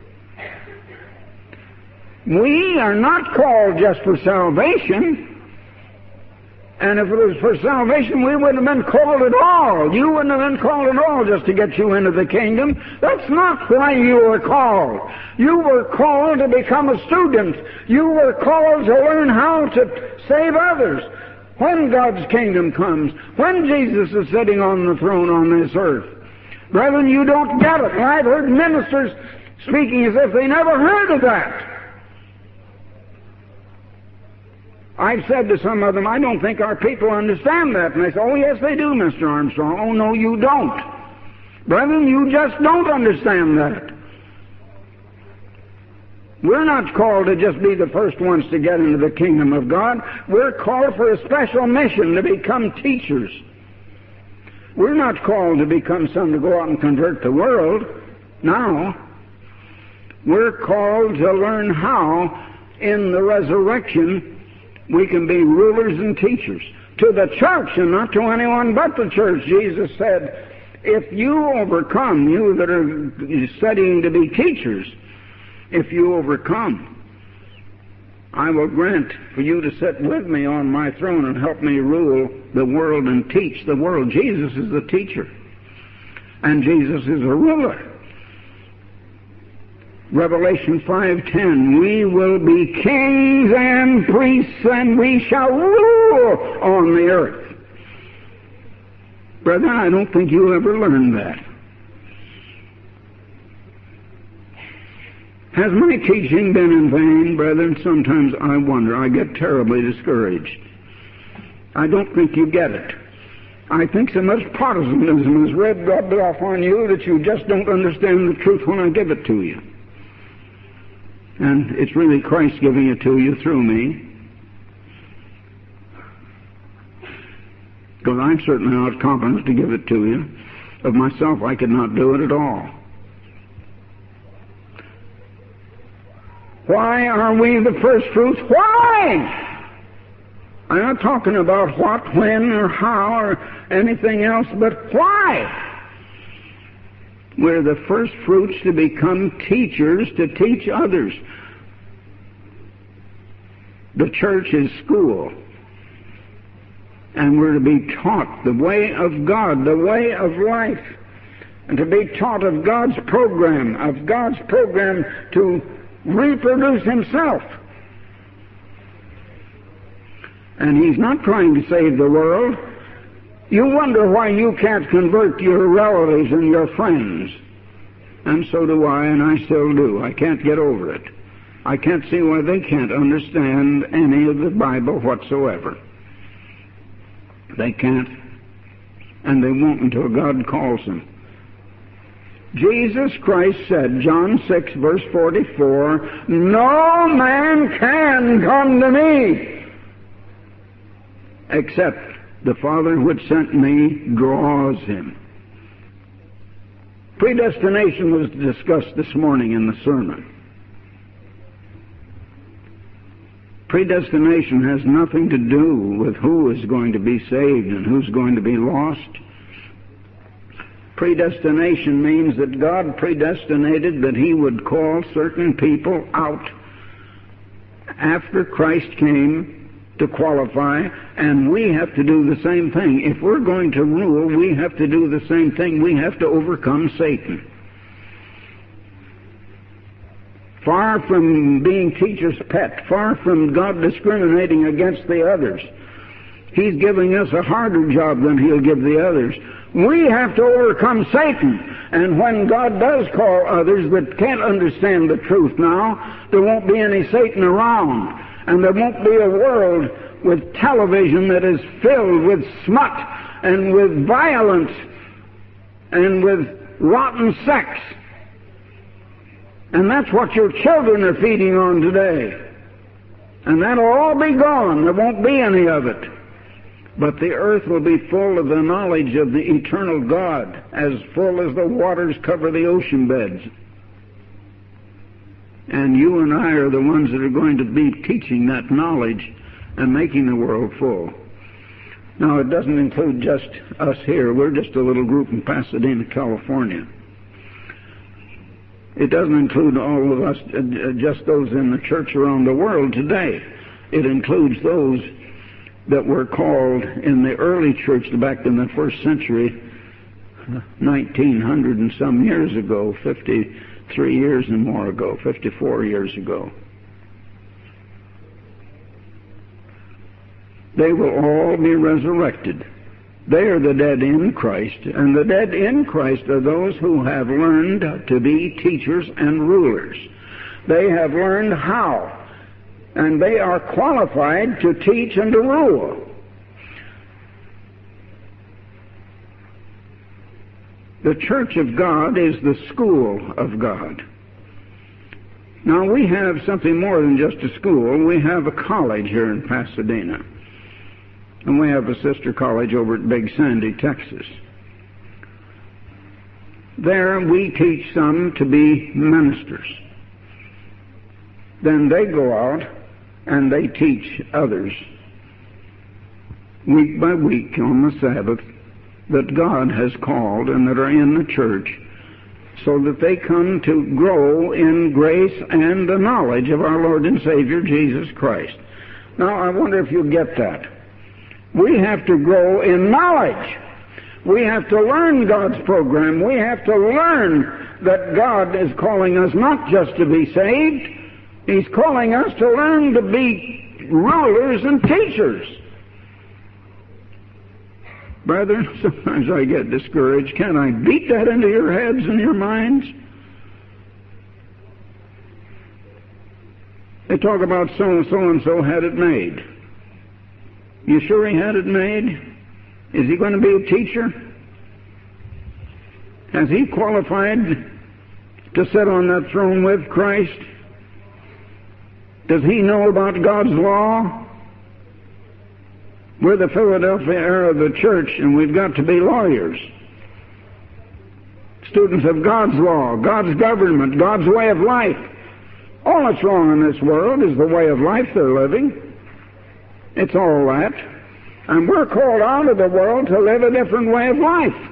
We are not called just for salvation. And if it was for salvation, we wouldn't have been called at all. You wouldn't have been called at all just to get you into the kingdom. That's not why you were called. You were called to become a student. You were called to learn how to save others. When God's kingdom comes, when Jesus is sitting on the throne on this earth. Brethren, you don't get it. I've heard ministers speaking as if they never heard of that. I've said to some of them, I don't think our people understand that. And they say, oh, yes, they do, Mister Armstrong. Oh, no, you don't. Brethren, you just don't understand that. We're not called to just be the first ones to get into the kingdom of God. We're called for a special mission to become teachers. We're not called to become some to go out and convert the world. Now, we're called to learn how, in the resurrection, we can be rulers and teachers to the church and not to anyone but the church. Jesus said, if you overcome, you that are studying to be teachers, if you overcome, I will grant for you to sit with me on my throne and help me rule the world and teach the world. Jesus is the teacher, and Jesus is a ruler. Revelation five ten, we will be kings and priests, and we shall rule on the earth. Brethren, I don't think you ever learned that. Has my teaching been in vain, brethren? Sometimes I wonder. I get terribly discouraged. I don't think you get it. I think so much Protestantism has rubbed off on you that you just don't understand the truth when I give it to you. And it's really Christ giving it to you through me. because I'm certainly not competent to give it to you. Of myself, I could not do it at all. Why are we the first fruits? Why? I'm not talking about what, when, or how, or anything else, but why? We're the first fruits to become teachers to teach others. The church is school. And we're to be taught the way of God, the way of life. And to be taught of God's program, of God's program to reproduce Himself. And He's not trying to save the world. You wonder why you can't convert your relatives and your friends. And so do I, and I still do. I can't get over it. I can't see why they can't understand any of the Bible whatsoever. They can't, and they won't until God calls them. Jesus Christ said, John six, verse forty-four, no man can come to me except the Father which sent me draws him. Predestination was discussed this morning in the sermon. Predestination has nothing to do with who is going to be saved and who's going to be lost. Predestination means that God predestinated that He would call certain people out after Christ came to qualify, and we have to do the same thing. If we're going to rule, we have to do the same thing. We have to overcome Satan. Far from being teacher's pet, far from God discriminating against the others. He's giving us a harder job than He'll give the others. We have to overcome Satan. And when God does call others that can't understand the truth now, there won't be any Satan around. And there won't be a world with television that is filled with smut and with violence and with rotten sex. And that's what your children are feeding on today. And that'll all be gone. There won't be any of it. But the earth will be full of the knowledge of the eternal God, as full as the waters cover the ocean beds. And you and I are the ones that are going to be teaching that knowledge and making the world full. Now, it doesn't include just us here. We're just a little group in Pasadena, California. It doesn't include all of us, uh, just those in the church around the world today. It includes those that were called in the early church back in the first century, nineteen hundred and some years ago, fifty-three years and more ago, fifty-four years ago. They will all be resurrected. They are the dead in Christ, and the dead in Christ are those who have learned to be teachers and rulers. They have learned how, and they are qualified to teach and to rule. The church of God is the school of God. Now, we have something more than just a school. We have a college here in Pasadena. And we have a sister college over at Big Sandy, Texas. There we teach some to be ministers. Then they go out and they teach others week by week on the Sabbath that God has called and that are in the church, so that they come to grow in grace and the knowledge of our Lord and Savior Jesus Christ. Now, I wonder if you get that. We have to grow in knowledge. We have to learn God's program. We have to learn that God is calling us not just to be saved. He's calling us to learn to be rulers and teachers. Brethren, sometimes I get discouraged. Can I beat that into your heads and your minds? They talk about so-and-so and so had it made. You sure he had it made? Is he going to be a teacher? Has he qualified to sit on that throne with Christ? Does he know about God's law? We're the Philadelphia era of the church, and we've got to be lawyers. Students of God's law, God's government, God's way of life. All that's wrong in this world is the way of life they're living. It's all that. And we're called out of the world to live a different way of life.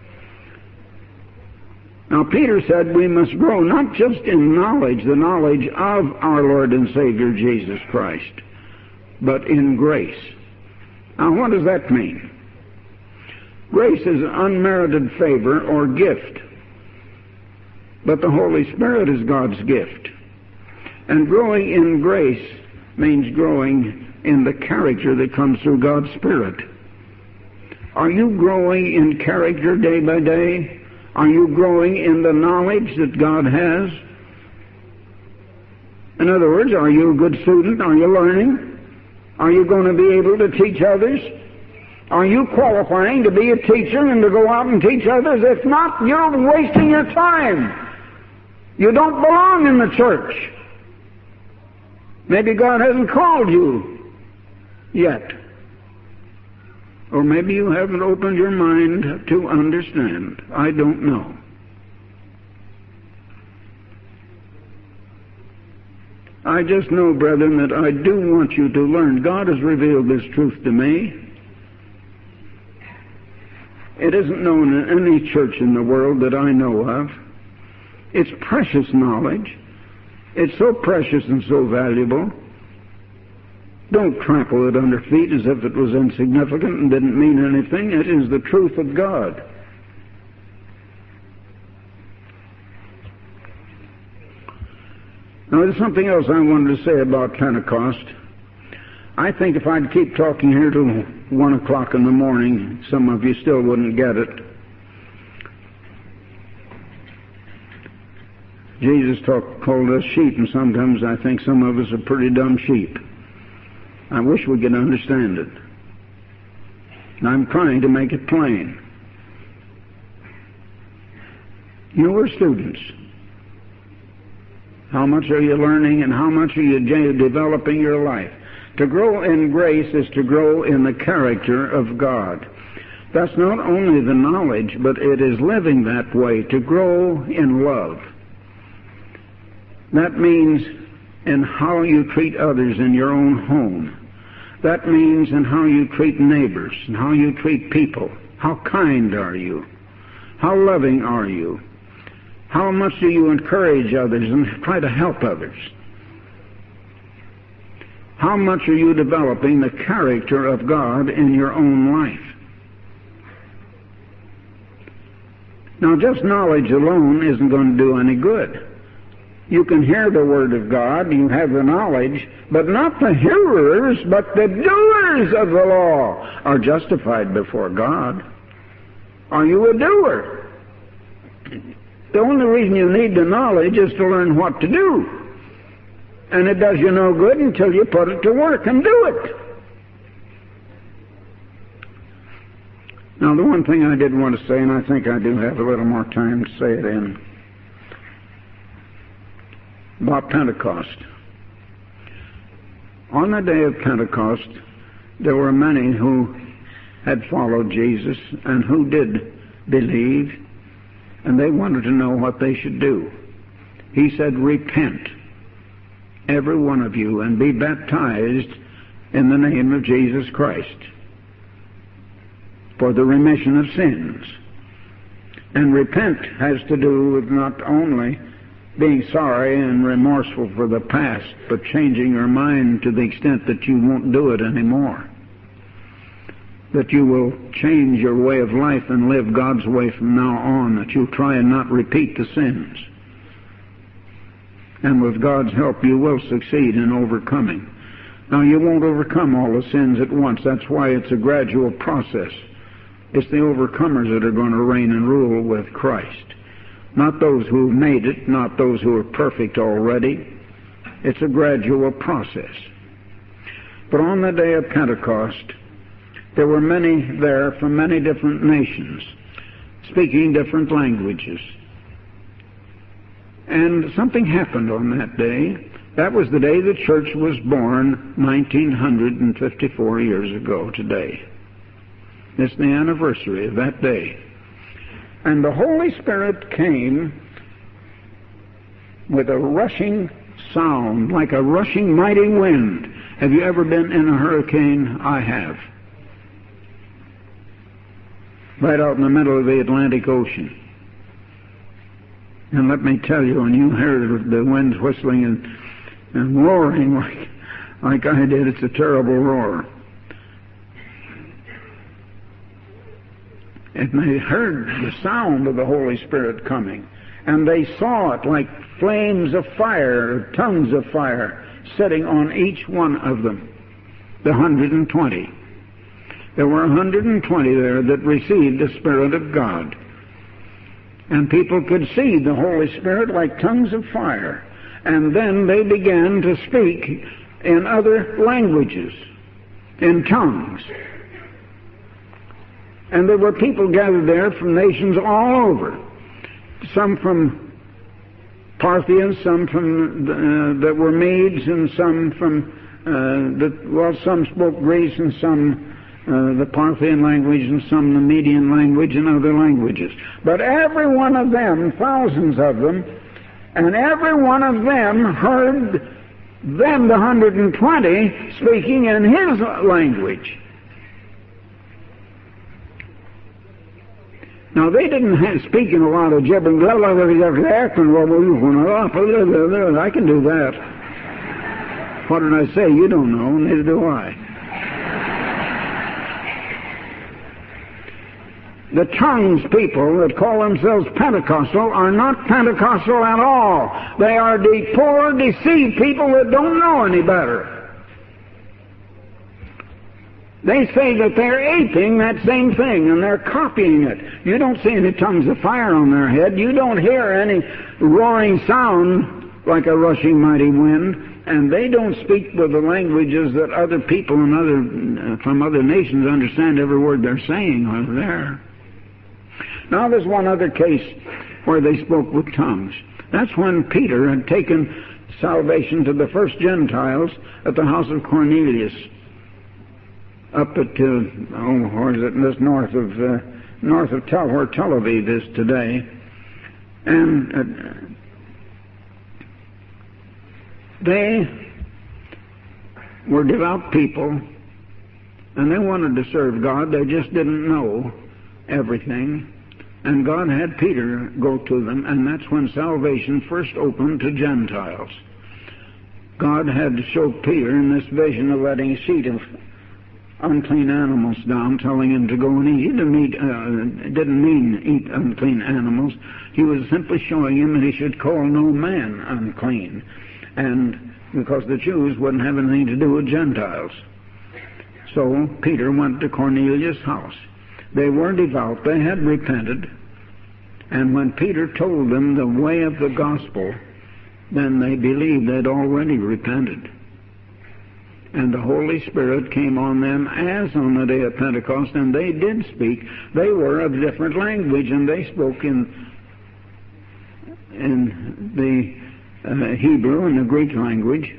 Now, Peter said we must grow not just in knowledge, the knowledge of our Lord and Savior Jesus Christ, but in grace. Now, what does that mean? Grace is unmerited favor or gift, but the Holy Spirit is God's gift. And growing in grace means growing in the character that comes through God's Spirit. Are you growing in character day by day? Are you growing in the knowledge that God has? In other words, are you a good student? Are you learning? Are you going to be able to teach others? Are you qualifying to be a teacher and to go out and teach others? If not, you're wasting your time. You don't belong in the church. Maybe God hasn't called you yet. Or maybe you haven't opened your mind to understand. I don't know. I just know, brethren, that I do want you to learn. God has revealed this truth to me. It isn't known in any church in the world that I know of. It's precious knowledge. It's so precious and so valuable. Don't trample it under feet as if it was insignificant and didn't mean anything. It is the truth of God. Now, there's something else I wanted to say about Pentecost. I think if I'd keep talking here till one o'clock in the morning, some of you still wouldn't get it. Jesus talk, called us sheep, and sometimes I think some of us are pretty dumb sheep. I wish we could understand it. And I'm trying to make it plain. You are students. How much are you learning and how much are you developing your life? To grow in grace is to grow in the character of God. That's not only the knowledge, but it is living that way, to grow in love. That means in how you treat others in your own home. That means in how you treat neighbors and how you treat people. How kind are you? How loving are you? How much do you encourage others and try to help others? How much are you developing the character of God in your own life? Now, just knowledge alone isn't going to do any good. You can hear the Word of God, you have the knowledge, but not the hearers, but the doers of the law are justified before God. Are you a doer? The only reason you need the knowledge is to learn what to do. And it does you no good until you put it to work and do it. Now, the one thing I did want to say, and I think I do have a little more time to say it in, about Pentecost. On the day of Pentecost, there were many who had followed Jesus and who did believe, and they wanted to know what they should do. He said, "Repent, every one of you, and be baptized in the name of Jesus Christ for the remission of sins." And repent has to do with not only being sorry and remorseful for the past, but changing your mind to the extent that you won't do it anymore. That you will change your way of life and live God's way from now on, that you'll try and not repeat the sins. And with God's help, you will succeed in overcoming. Now, you won't overcome all the sins at once. That's why it's a gradual process. It's the overcomers that are going to reign and rule with Christ. Not those who have made it, not those who are perfect already. It's a gradual process. But on the day of Pentecost, there were many there from many different nations, speaking different languages. And something happened on that day That was the day the church was born, nineteen fifty-four years ago today. It's the anniversary of that day. And the Holy Spirit came with a rushing sound, like a rushing mighty wind. Have you ever been in a hurricane? I have. Right out in the middle of the Atlantic Ocean. And let me tell you, when you hear the winds whistling and, and roaring like, like I did, it's a terrible roar. And they heard the sound of the Holy Spirit coming, and they saw it like flames of fire, tongues of fire, sitting on each one of them, the one hundred twenty. There were one hundred twenty there that received the Spirit of God. And people could see the Holy Spirit like tongues of fire. And then they began to speak in other languages, in tongues. And there were people gathered there from nations all over. Some from Parthians, some from uh, that were Medes, and some from uh, that well, some spoke Greece, and some uh, the Parthian language, and some the Median language, and other languages. But every one of them, thousands of them, and every one of them heard them, the one hundred twenty, speaking in his language. Now, they didn't have, speak in a lot of gibberish. I can do that. What did I say? You don't know. Neither do I. The tongues people that call themselves Pentecostal are not Pentecostal at all. They are the poor, deceived people that don't know any better. They say that they're aping that same thing, and they're copying it. You don't see any tongues of fire on their head. You don't hear any roaring sound like a rushing mighty wind. And they don't speak with the languages that other people and other, uh, from other nations understand every word they're saying over there. Now there's one other case where they spoke with tongues. That's when Peter had taken salvation to the first Gentiles at the house of Cornelius, up at, uh, oh, where is it, this north of, uh, north of Tel, where Tel Aviv is today. And uh, they were devout people, and they wanted to serve God. They just didn't know everything. And God had Peter go to them, and that's when salvation first opened to Gentiles. God had to show Peter in this vision of letting a sheet of unclean animals down, telling him to go and eat. He didn't, eat, uh, didn't mean eat unclean animals. He was simply showing him that he should call no man unclean, and because the Jews wouldn't have anything to do with Gentiles. So Peter went to Cornelius' house. They were devout. They had repented. And when Peter told them the way of the gospel, then they believed they'd already repented. And the Holy Spirit came on them as on the day of Pentecost, and they did speak. They were of different language, and they spoke in, in the uh, Hebrew and the Greek language.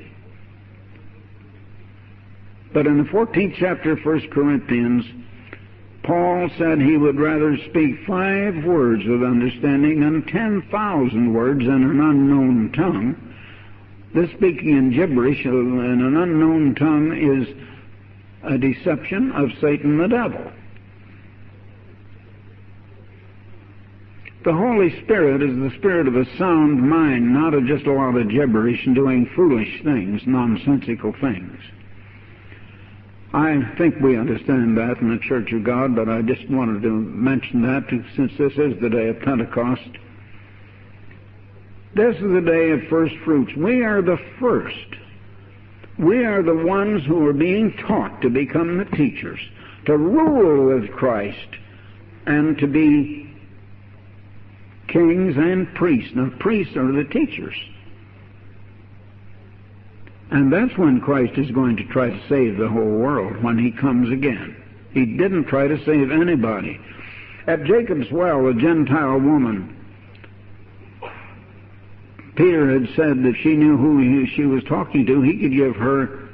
But in the fourteenth chapter of First Corinthians, Paul said he would rather speak five words with understanding than ten thousand words in an unknown tongue. This speaking in gibberish in an unknown tongue is a deception of Satan the devil. The Holy Spirit is the spirit of a sound mind, not of just a lot of gibberish and doing foolish things, nonsensical things. I think we understand that in the Church of God, but I just wanted to mention that since this is the day of Pentecost. This is the day of first fruits. We are the first. We are the ones who are being taught to become the teachers, to rule with Christ, and to be kings and priests. Now, priests are the teachers. And that's when Christ is going to try to save the whole world, when he comes again. He didn't try to save anybody. At Jacob's well, a Gentile woman Peter had said that she knew who he, she was talking to, he could give her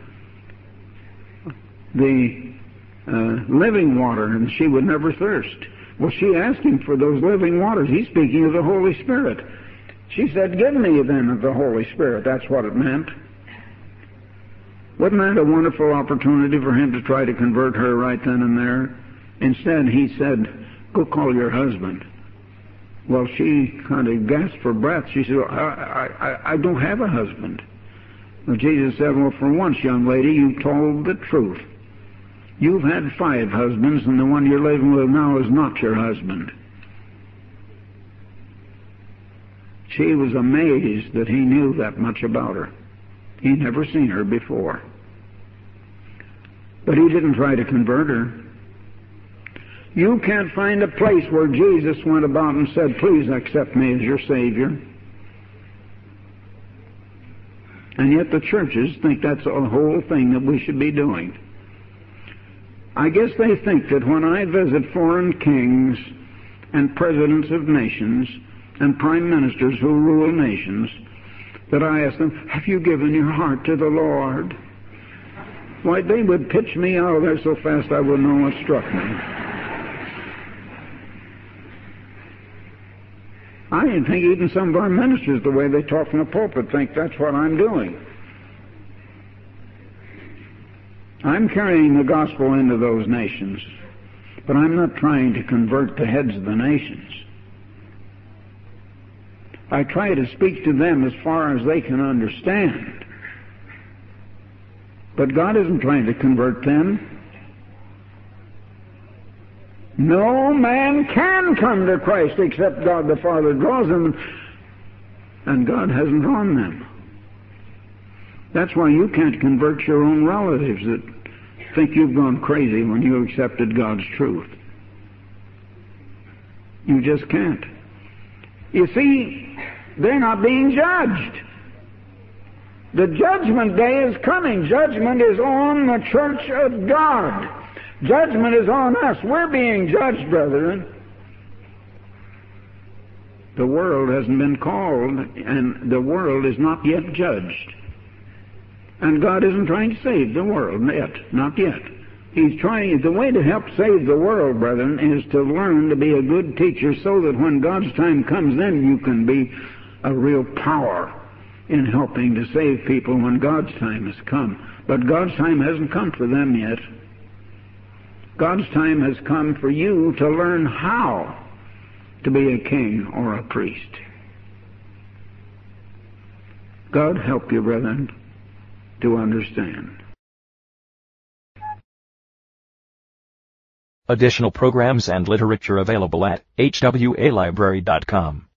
the uh, living water, and she would never thirst. Well, she asked him for those living waters. He's speaking of the Holy Spirit. She said, give me then of the Holy Spirit. That's what it meant. Wasn't that a wonderful opportunity for him to try to convert her right then and there? Instead, he said, go call your husband. Well, she kind of gasped for breath. She said, I, I, I don't have a husband. Well, Jesus said, well, for once, young lady, you told the truth. You've had five husbands, and the one you're living with now is not your husband. She was amazed that he knew that much about her. He'd never seen her before. But he didn't try to convert her. You can't find a place where Jesus went about and said, please accept me as your Savior. And yet the churches think that's the whole thing that we should be doing. I guess they think that when I visit foreign kings and presidents of nations and prime ministers who rule nations, that I ask them, have you given your heart to the Lord? Why, they would pitch me out of there so fast I wouldn't know what struck me. I think even some of our ministers, the way they talk in the pulpit, think that's what I'm doing. I'm carrying the gospel into those nations, but I'm not trying to convert the heads of the nations. I try to speak to them as far as they can understand. But God isn't trying to convert them. No man can come to Christ except God the Father draws them, and God hasn't drawn them. That's why you can't convert your own relatives that think you've gone crazy when you accepted God's truth. You just can't. You see, they're not being judged. The judgment day is coming. Judgment is on the church of God. Judgment is on us. We're being judged, brethren. The world hasn't been called, and the world is not yet judged. And God isn't trying to save the world yet, not yet. He's trying, the way to help save the world, brethren, is to learn to be a good teacher so that when God's time comes, then you can be a real power in helping to save people when God's time has come. But God's time hasn't come for them yet. God's time has come for you to learn how to be a king or a priest. God help you, brethren, to understand. Additional programs and literature available at H W A library dot com.